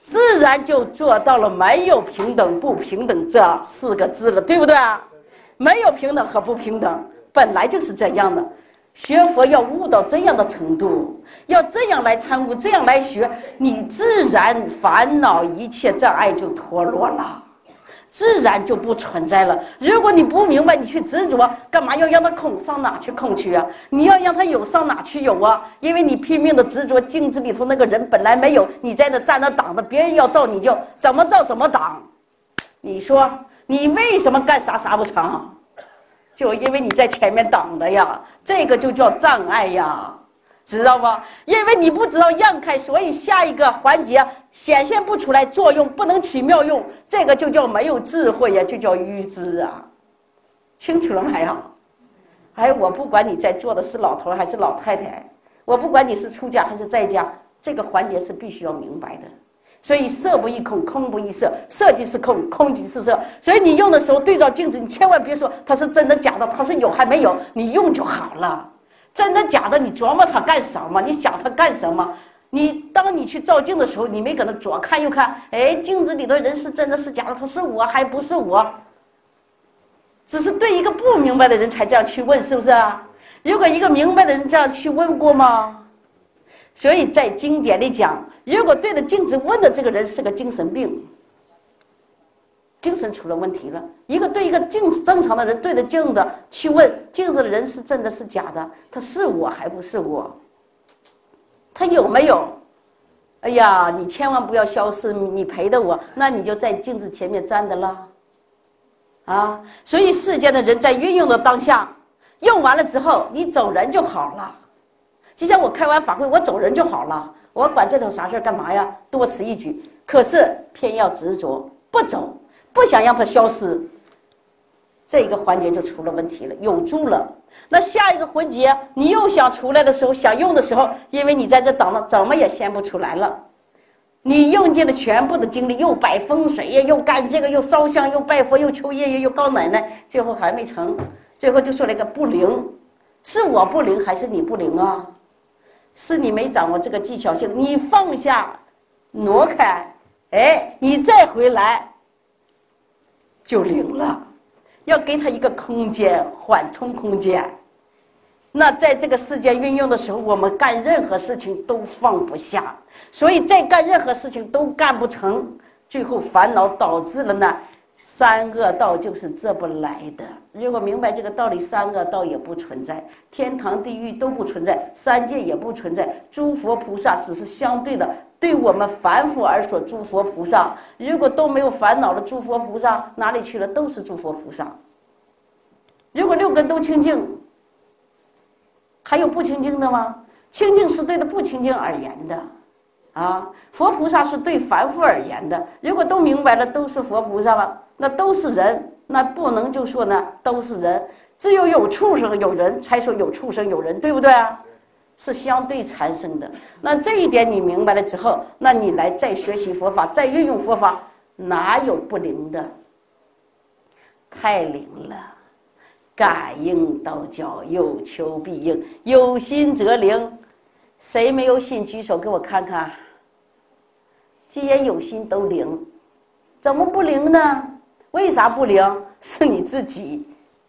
自然就做到了没有平等不平等这4个字了，对不对啊？没有平等和不平等，本来就是这样的。学佛要悟到这样的程度，要这样来参悟，这样来学，你自然烦恼一切障碍就脱落了，自然就不存在了。如果你不明白，你去执着，干嘛要让它空？上哪去空去啊？你要让它有，上哪去有啊？因为你拼命的执着镜子里头那个人本来没有，你在那站着挡着，别人要照你就怎么照怎么挡。你说你为什么干啥啥不成？就因为你在前面挡的呀，这个就叫障碍呀，知道吗？因为你不知道让开，所以下一个环节显现不出来作用，不能起妙用，这个就叫没有智慧呀，就叫愚痴啊。清楚了没有？还有，我不管你在座的是老头还是老太太，我不管你是出家还是在家，这个环节是必须要明白的。所以色不异空，空不异色，色即是空，空即是色。所以你用的时候对照镜子，你千万别说它是真的假的，它是有还没有，你用就好了。真的假的，你琢磨它干什么？你想它干什么？当你去照镜的时候，你没搁那左看右看，哎，镜子里的人是真的是假的，他是我还不是我？只是对一个不明白的人才这样去问，是不是啊？如果一个明白的人这样去问过吗？所以在经典里讲，如果对着镜子问的这个人是个精神病，精神出了问题了。对一个正常的人对着镜子去问，镜子的人是真的是假的，他是我还不是我？他有没有？哎呀，你千万不要消失，你陪着我，那你就在镜子前面站着了啊。所以世间的人在运用的当下，用完了之后你走人就好了。就像我开完法会，我走人就好了，我管这种啥事干嘛呀？多此一举。可是偏要执着不走，不想让它消失，这个环节就出了问题了，有住了。那下一个环节，你又想出来的时候，想用的时候，因为你在这等了，怎么也显不出来了。你用尽了全部的精力，又摆风水呀，又干这个，又烧香，又拜佛，又求爷爷，又告奶奶，最后还没成，最后就说了一个不灵。是我不灵还是你不灵啊？是你没掌握这个技巧性，你放下挪开，哎，你再回来就灵了。要给他一个空间，缓冲空间。那在这个世界运用的时候，我们干任何事情都放不下，所以在干任何事情都干不成，最后烦恼导致了呢三恶道就是这不来的。如果明白这个道理，三恶道也不存在，天堂地狱都不存在，三界也不存在，诸佛菩萨只是相对的对我们凡夫而说诸佛菩萨。如果都没有烦恼了，诸佛菩萨哪里去了？都是诸佛菩萨。如果六根都清净，还有不清净的吗？清净是对的不清净而言的啊，佛菩萨是对凡夫而言的。如果都明白了，都是佛菩萨了，那都是人，那不能就说呢都是人，只有有畜生有人才说有畜生有人，对不对啊？是相对产生的。那这一点你明白了之后，那你来再学习佛法，再运用佛法，哪有不灵的？太灵了。感应道教，有求必应，有心则灵。谁没有心举手给我看看。既然有心都灵，怎么不灵呢？为啥不灵？是你自己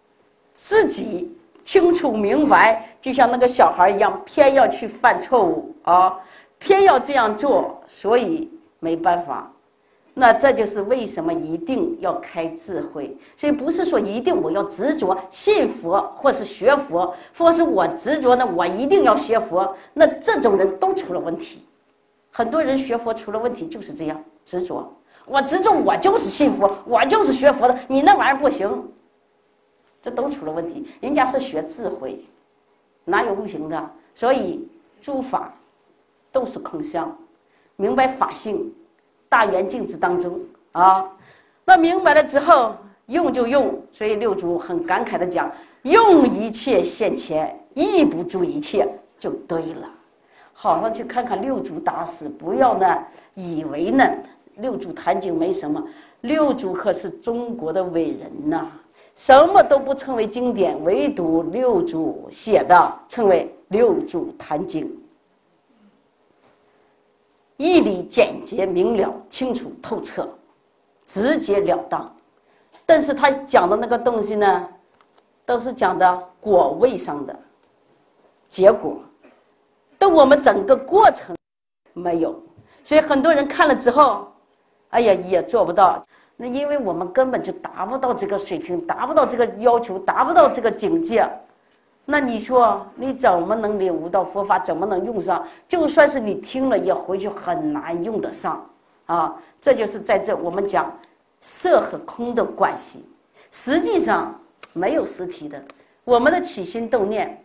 清楚明白，就像那个小孩一样，偏要去犯错误啊，偏要这样做，所以没办法。那这就是为什么一定要开智慧。所以不是说一定我要执着信佛或是学佛，或是我执着呢我一定要学佛，那这种人都出了问题。很多人学佛出了问题就是这样执着，我执着我就是信佛，我就是学佛的，你那玩意儿不行，这都出了问题。人家是学智慧，哪有不行的？所以诸法都是空相，明白法性大圆镜子当中啊，那明白了之后用就用。所以六祖很感慨的讲，用一切现前，亦不住一切，就对了。好好去看看六祖大师，不要呢以为呢六祖坛经没什么，六祖可是中国的伟人呐，什么都不称为经典，唯独六祖写的称为六祖坛经。 义理简洁明了、清楚透彻、直截了当。但是他讲的那个东西呢，都是讲的果位上的结果，但我们整个过程没有，所以很多人看了之后，哎呀，也做不到。那因为我们根本就达不到这个水平，达不到这个要求，达不到这个境界。那你说你怎么能领悟到佛法？怎么能用上？就算是你听了，也回去很难用得上啊！这就是在这我们讲色和空的关系，实际上没有实体的。我们的起心动念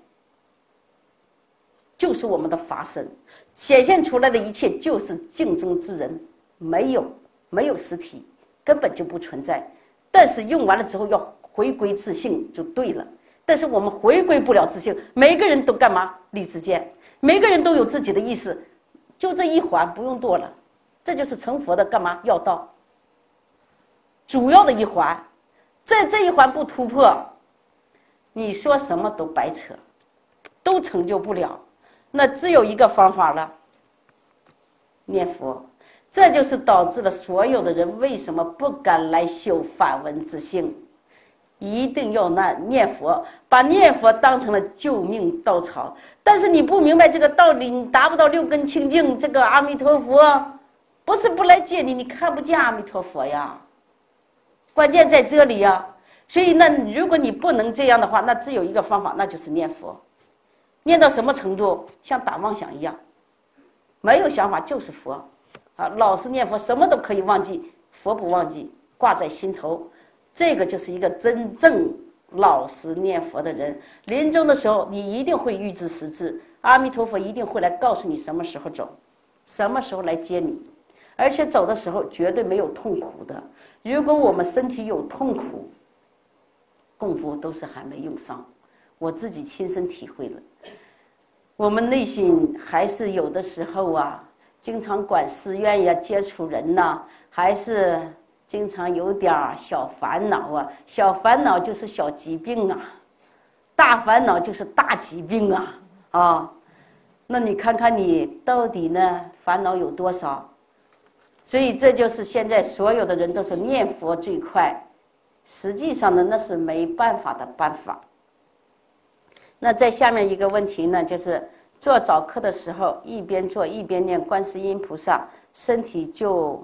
就是我们的法身，显现出来的一切就是镜中之人，没有实体，根本就不存在。但是用完了之后要回归自性就对了。但是我们回归不了自性，每个人都干嘛？立自见，每个人都有自己的意识，就这一环不用多了，这就是成佛的干嘛要道，主要的一环。这一环不突破，你说什么都白扯，都成就不了。那只有一个方法了，念佛。这就是导致了所有的人为什么不敢来修反闻自性。一定要念佛，把念佛当成了救命稻草。但是你不明白这个道理，你达不到六根清净，这个阿弥陀佛不是不来接你，你看不见阿弥陀佛呀。关键在这里呀。所以那如果你不能这样的话，那只有一个方法，那就是念佛。念到什么程度？像打妄想一样，没有想法就是佛啊！老实念佛，什么都可以忘记，佛不忘记，挂在心头。这个就是一个真正老实念佛的人。临终的时候，你一定会预知时至，阿弥陀佛一定会来告诉你什么时候走，什么时候来接你，而且走的时候绝对没有痛苦的。如果我们身体有痛苦，功夫都是还没用上，我自己亲身体会了。我们内心还是有的时候啊，经常管寺院呀、接触人呐，还是经常有点小烦恼啊，小烦恼就是小疾病啊，大烦恼就是大疾病啊，那你看看你到底呢烦恼有多少？所以这就是现在所有的人都说念佛最快，实际上呢那是没办法的办法。那在下面一个问题呢，就是做早课的时候，一边做一边念观世音菩萨，身体就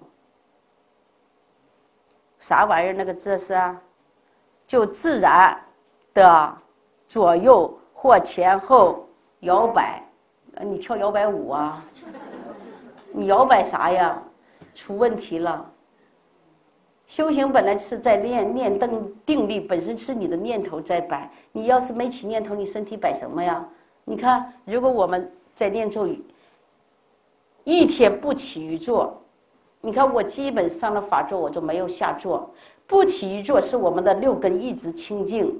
啥玩意儿？那个字是就自然的左右或前后摇摆。你跳摇摆舞啊？你摇摆啥呀？出问题了。修行本来是在念定力，本身是你的念头在摆。你要是没起念头，你身体摆什么呀？你看，如果我们在念咒语，一天不起于坐。你看我基本上了法座，我就没有下坐。不起于坐是我们的六根一直清净。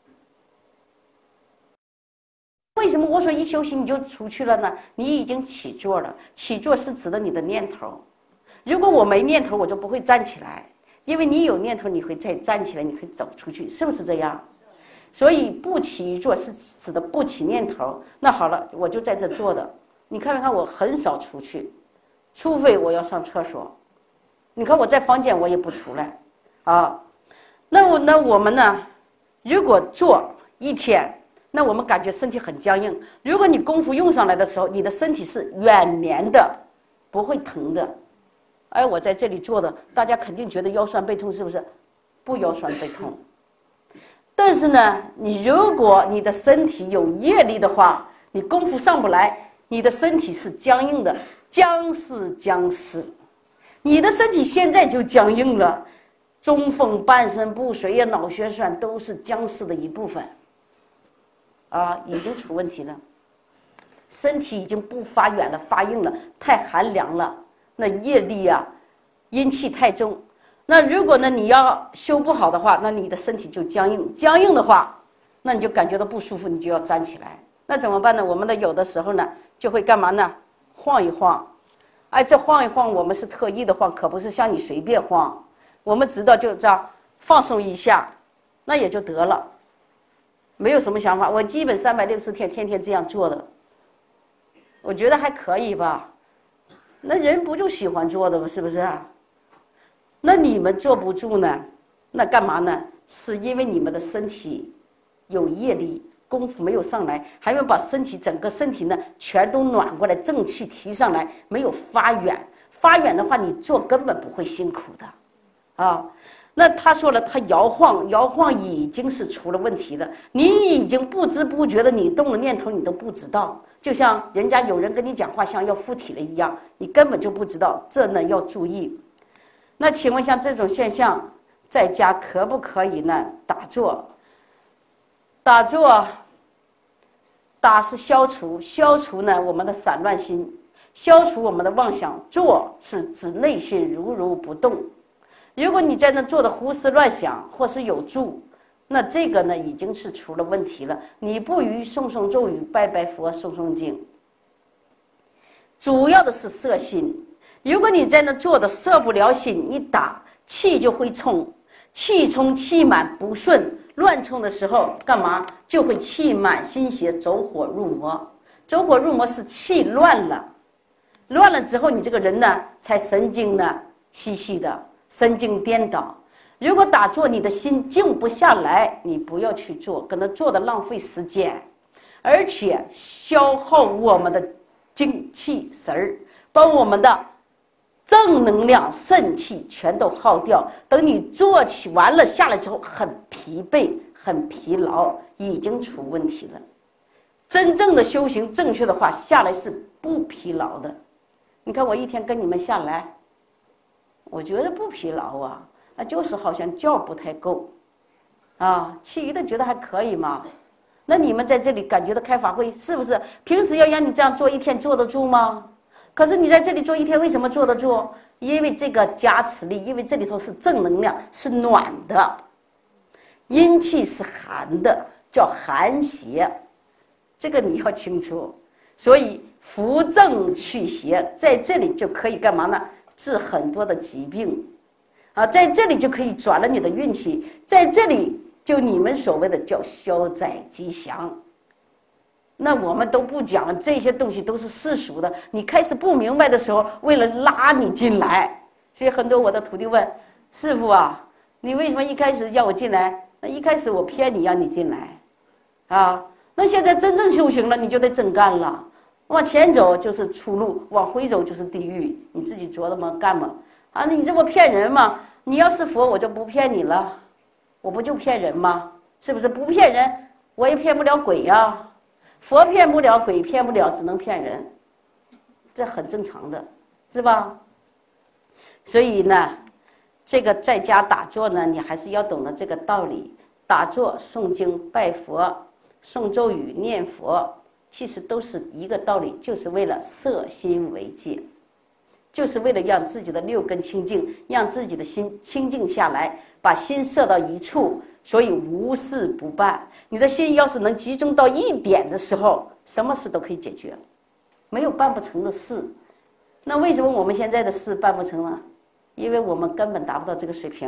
为什么我说一休息你就出去了呢？你已经起坐了，起坐是指的你的念头。如果我没念头，我就不会站起来，因为你有念头，你会再站起来，你会走出去，是不是这样？所以不起于坐是指的不起念头。那好了，我就在这坐的，你看看我很少出去。除非我要上厕所，你看我在房间我也不出来啊。那我们呢？如果坐一天，那我们感觉身体很僵硬。如果你功夫用上来的时候，你的身体是软绵的，不会疼的。哎，我在这里坐的，大家肯定觉得腰酸背痛，是不是？不腰酸背痛。但是呢，你如果你的身体有业力的话，你功夫上不来，你的身体是僵硬的。僵是僵死，你的身体现在就僵硬了，中风、半身不遂呀、脑血栓都是僵死的一部分，已经出问题了，身体已经不发远了，发硬了，太寒凉了，那业力阴气太重。那如果呢你要修不好的话，那你的身体就僵硬，僵硬的话，那你就感觉到不舒服，你就要站起来。那怎么办呢？我们的有的时候呢就会干嘛呢？晃一晃，哎，这晃一晃，我们是特意的晃，可不是像你随便晃。我们知道就这样放松一下，那也就得了，没有什么想法。我基本360天天天这样做的，我觉得还可以吧。 那人不就喜欢做的吗？是不是啊？那你们坐不住呢？那干嘛呢？是因为你们的身体有业力，功夫没有上来，还没有把整个身体呢全都暖过来，正气提上来，没有发远。发远的话，你做根本不会辛苦的，啊。那他说了，他摇晃已经是出了问题了。你已经不知不觉的，你动了念头，你都不知道。就像人家有人跟你讲话，像要附体了一样，你根本就不知道。这呢要注意。那请问像这种现象，在家可不可以呢？打坐，打是消除呢我们的散乱心，消除我们的妄想。坐是指内心如不动。如果你在那坐的胡思乱想，或是有住，那这个呢已经是出了问题了。你不于诵咒语、拜佛、诵经，主要的是摄心。如果你在那坐的摄不了心，你打气就会冲，气冲气满不顺，乱冲的时候干嘛？就会气满心邪，走火入魔。走火入魔是气乱了，乱了之后，你这个人呢才神经呢兮兮的。神经颠倒，如果打坐你的心静不下来，你不要去做，跟他做的浪费时间，而且消耗我们的精气神儿，把我们的正能量肾气全都耗掉。等你做起完了下来之后，很疲惫很疲劳，已经出问题了。真正的修行正确的话，下来是不疲劳的。你看我一天跟你们下来，我觉得不疲劳啊，那就是好像觉不太够，啊，其余的觉得还可以嘛。那你们在这里感觉到开法会，是不是平时要让你这样做一天坐得住吗？可是你在这里坐一天，为什么坐得住？因为这个加持力，因为这里头是正能量，是暖的，阴气是寒的，叫寒邪，这个你要清楚。所以扶正祛邪，在这里就可以干嘛呢？治很多的疾病，啊，在这里就可以转了你的运气，在这里就你们所谓的叫消灾吉祥。那我们都不讲了，这些东西都是世俗的。你开始不明白的时候，为了拉你进来，所以很多我的徒弟问师父啊，你为什么一开始叫我进来？那一开始我骗你让你进来，啊，那现在真正修行了，你就得真干了。往前走就是出路，往回走就是地狱，你自己琢磨干嘛？啊，你这不骗人吗？你要是佛，我就不骗你了，我不就骗人吗？是不是？不骗人，我也骗不了鬼呀。佛骗不了，鬼骗不了，只能骗人，这很正常的，是吧？所以呢，这个在家打坐呢，你还是要懂得这个道理。打坐、诵经、拜佛、诵咒语、念佛。其实都是一个道理，就是为了摄心为戒，就是为了让自己的六根清净，让自己的心清净下来，把心摄到一处。所以无事不办，你的心要是能集中到一点的时候，什么事都可以解决，没有办不成的事。那为什么我们现在的事办不成呢？因为我们根本达不到这个水平。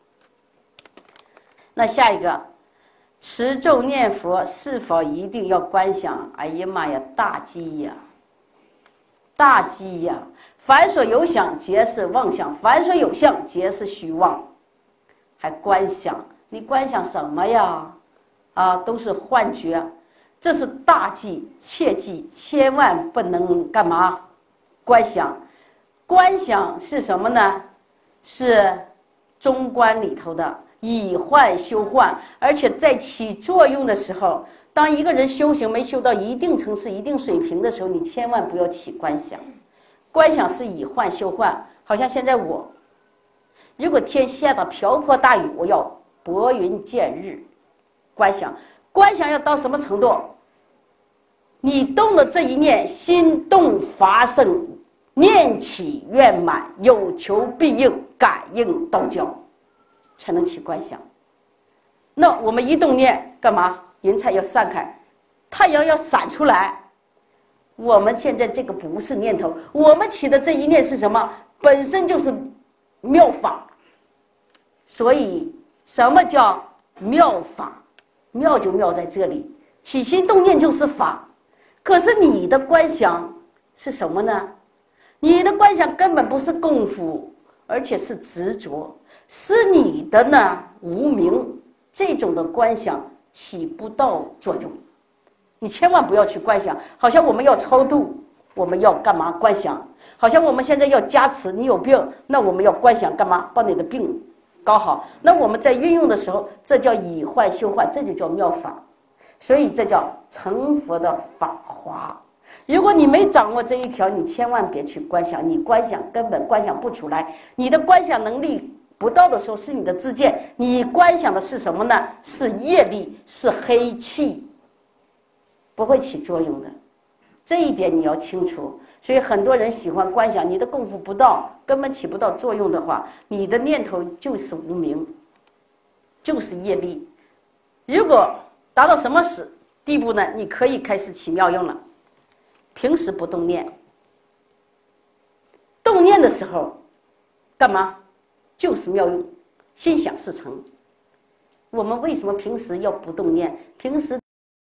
那下一个。持咒念佛是否一定要观想？哎呀妈呀，大忌呀！大忌呀！凡所有想，皆是妄想；凡所有相，皆是虚妄。还观想？你观想什么呀？啊，都是幻觉，这是大忌，切记，千万不能干嘛？观想。观想是什么呢？是中观里头的。以幻修幻，而且在起作用的时候，当一个人修行没修到一定层次、一定水平的时候，你千万不要起观想。观想是以幻修幻，好像现在我，如果天下的瓢泼大雨，我要拨云见日。观想，观想要到什么程度？你动的这一念，心动发生，念起愿满，有求必应，感应道交。才能起观想。那我们一动念干嘛？云彩要散开，太阳要闪出来。我们现在这个不是念头，我们起的这一念是什么？本身就是妙法。所以什么叫妙法？妙就妙在这里，起心动念就是法。可是你的观想是什么呢？ 你的观想根本不是功夫，而且是执着，是你的呢无明，这种的观想起不到作用。你千万不要去观想，好像我们要超度，我们要干嘛观想？好像我们现在要加持，你有病，那我们要观想干嘛？把你的病搞好。那我们在运用的时候，这叫以幻修幻，这就叫妙法。所以这叫成佛的法华。如果你没掌握这一条，你千万别去观想，你观想根本观想不出来。你的观想能力不到的时候，是你的自见，你观想的是什么呢？是业力，是黑气，不会起作用的。这一点你要清楚。所以很多人喜欢观想，你的功夫不到，根本起不到作用的话，你的念头就是无明，就是业力。如果达到什么地步呢？你可以开始起妙用了。平时不动念，动念的时候干嘛？就是妙用，心想事成。我们为什么平时要不动念？平时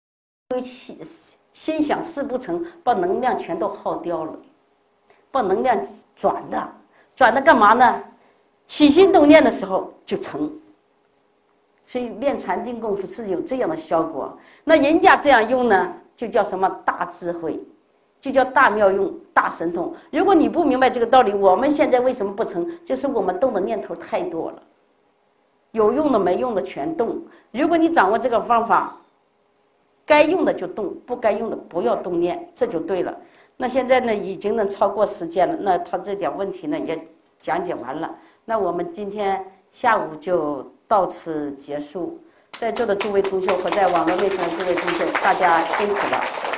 心想事不成，把能量全都耗掉了，把能量转的干嘛呢？起心动念的时候就成。所以练禅定功夫是有这样的效果。那人家这样用呢，就叫什么大智慧，就叫大妙用、大神通。如果你不明白这个道理，我们现在为什么不成？就是我们动的念头太多了，有用的没用的全动。如果你掌握这个方法，该用的就动，不该用的不要动念，这就对了。那现在呢，已经能超过时间了，那他这点问题呢也讲解完了。那我们今天下午就到此结束。在座的诸位同学和在网络内头的诸位同学，大家辛苦了。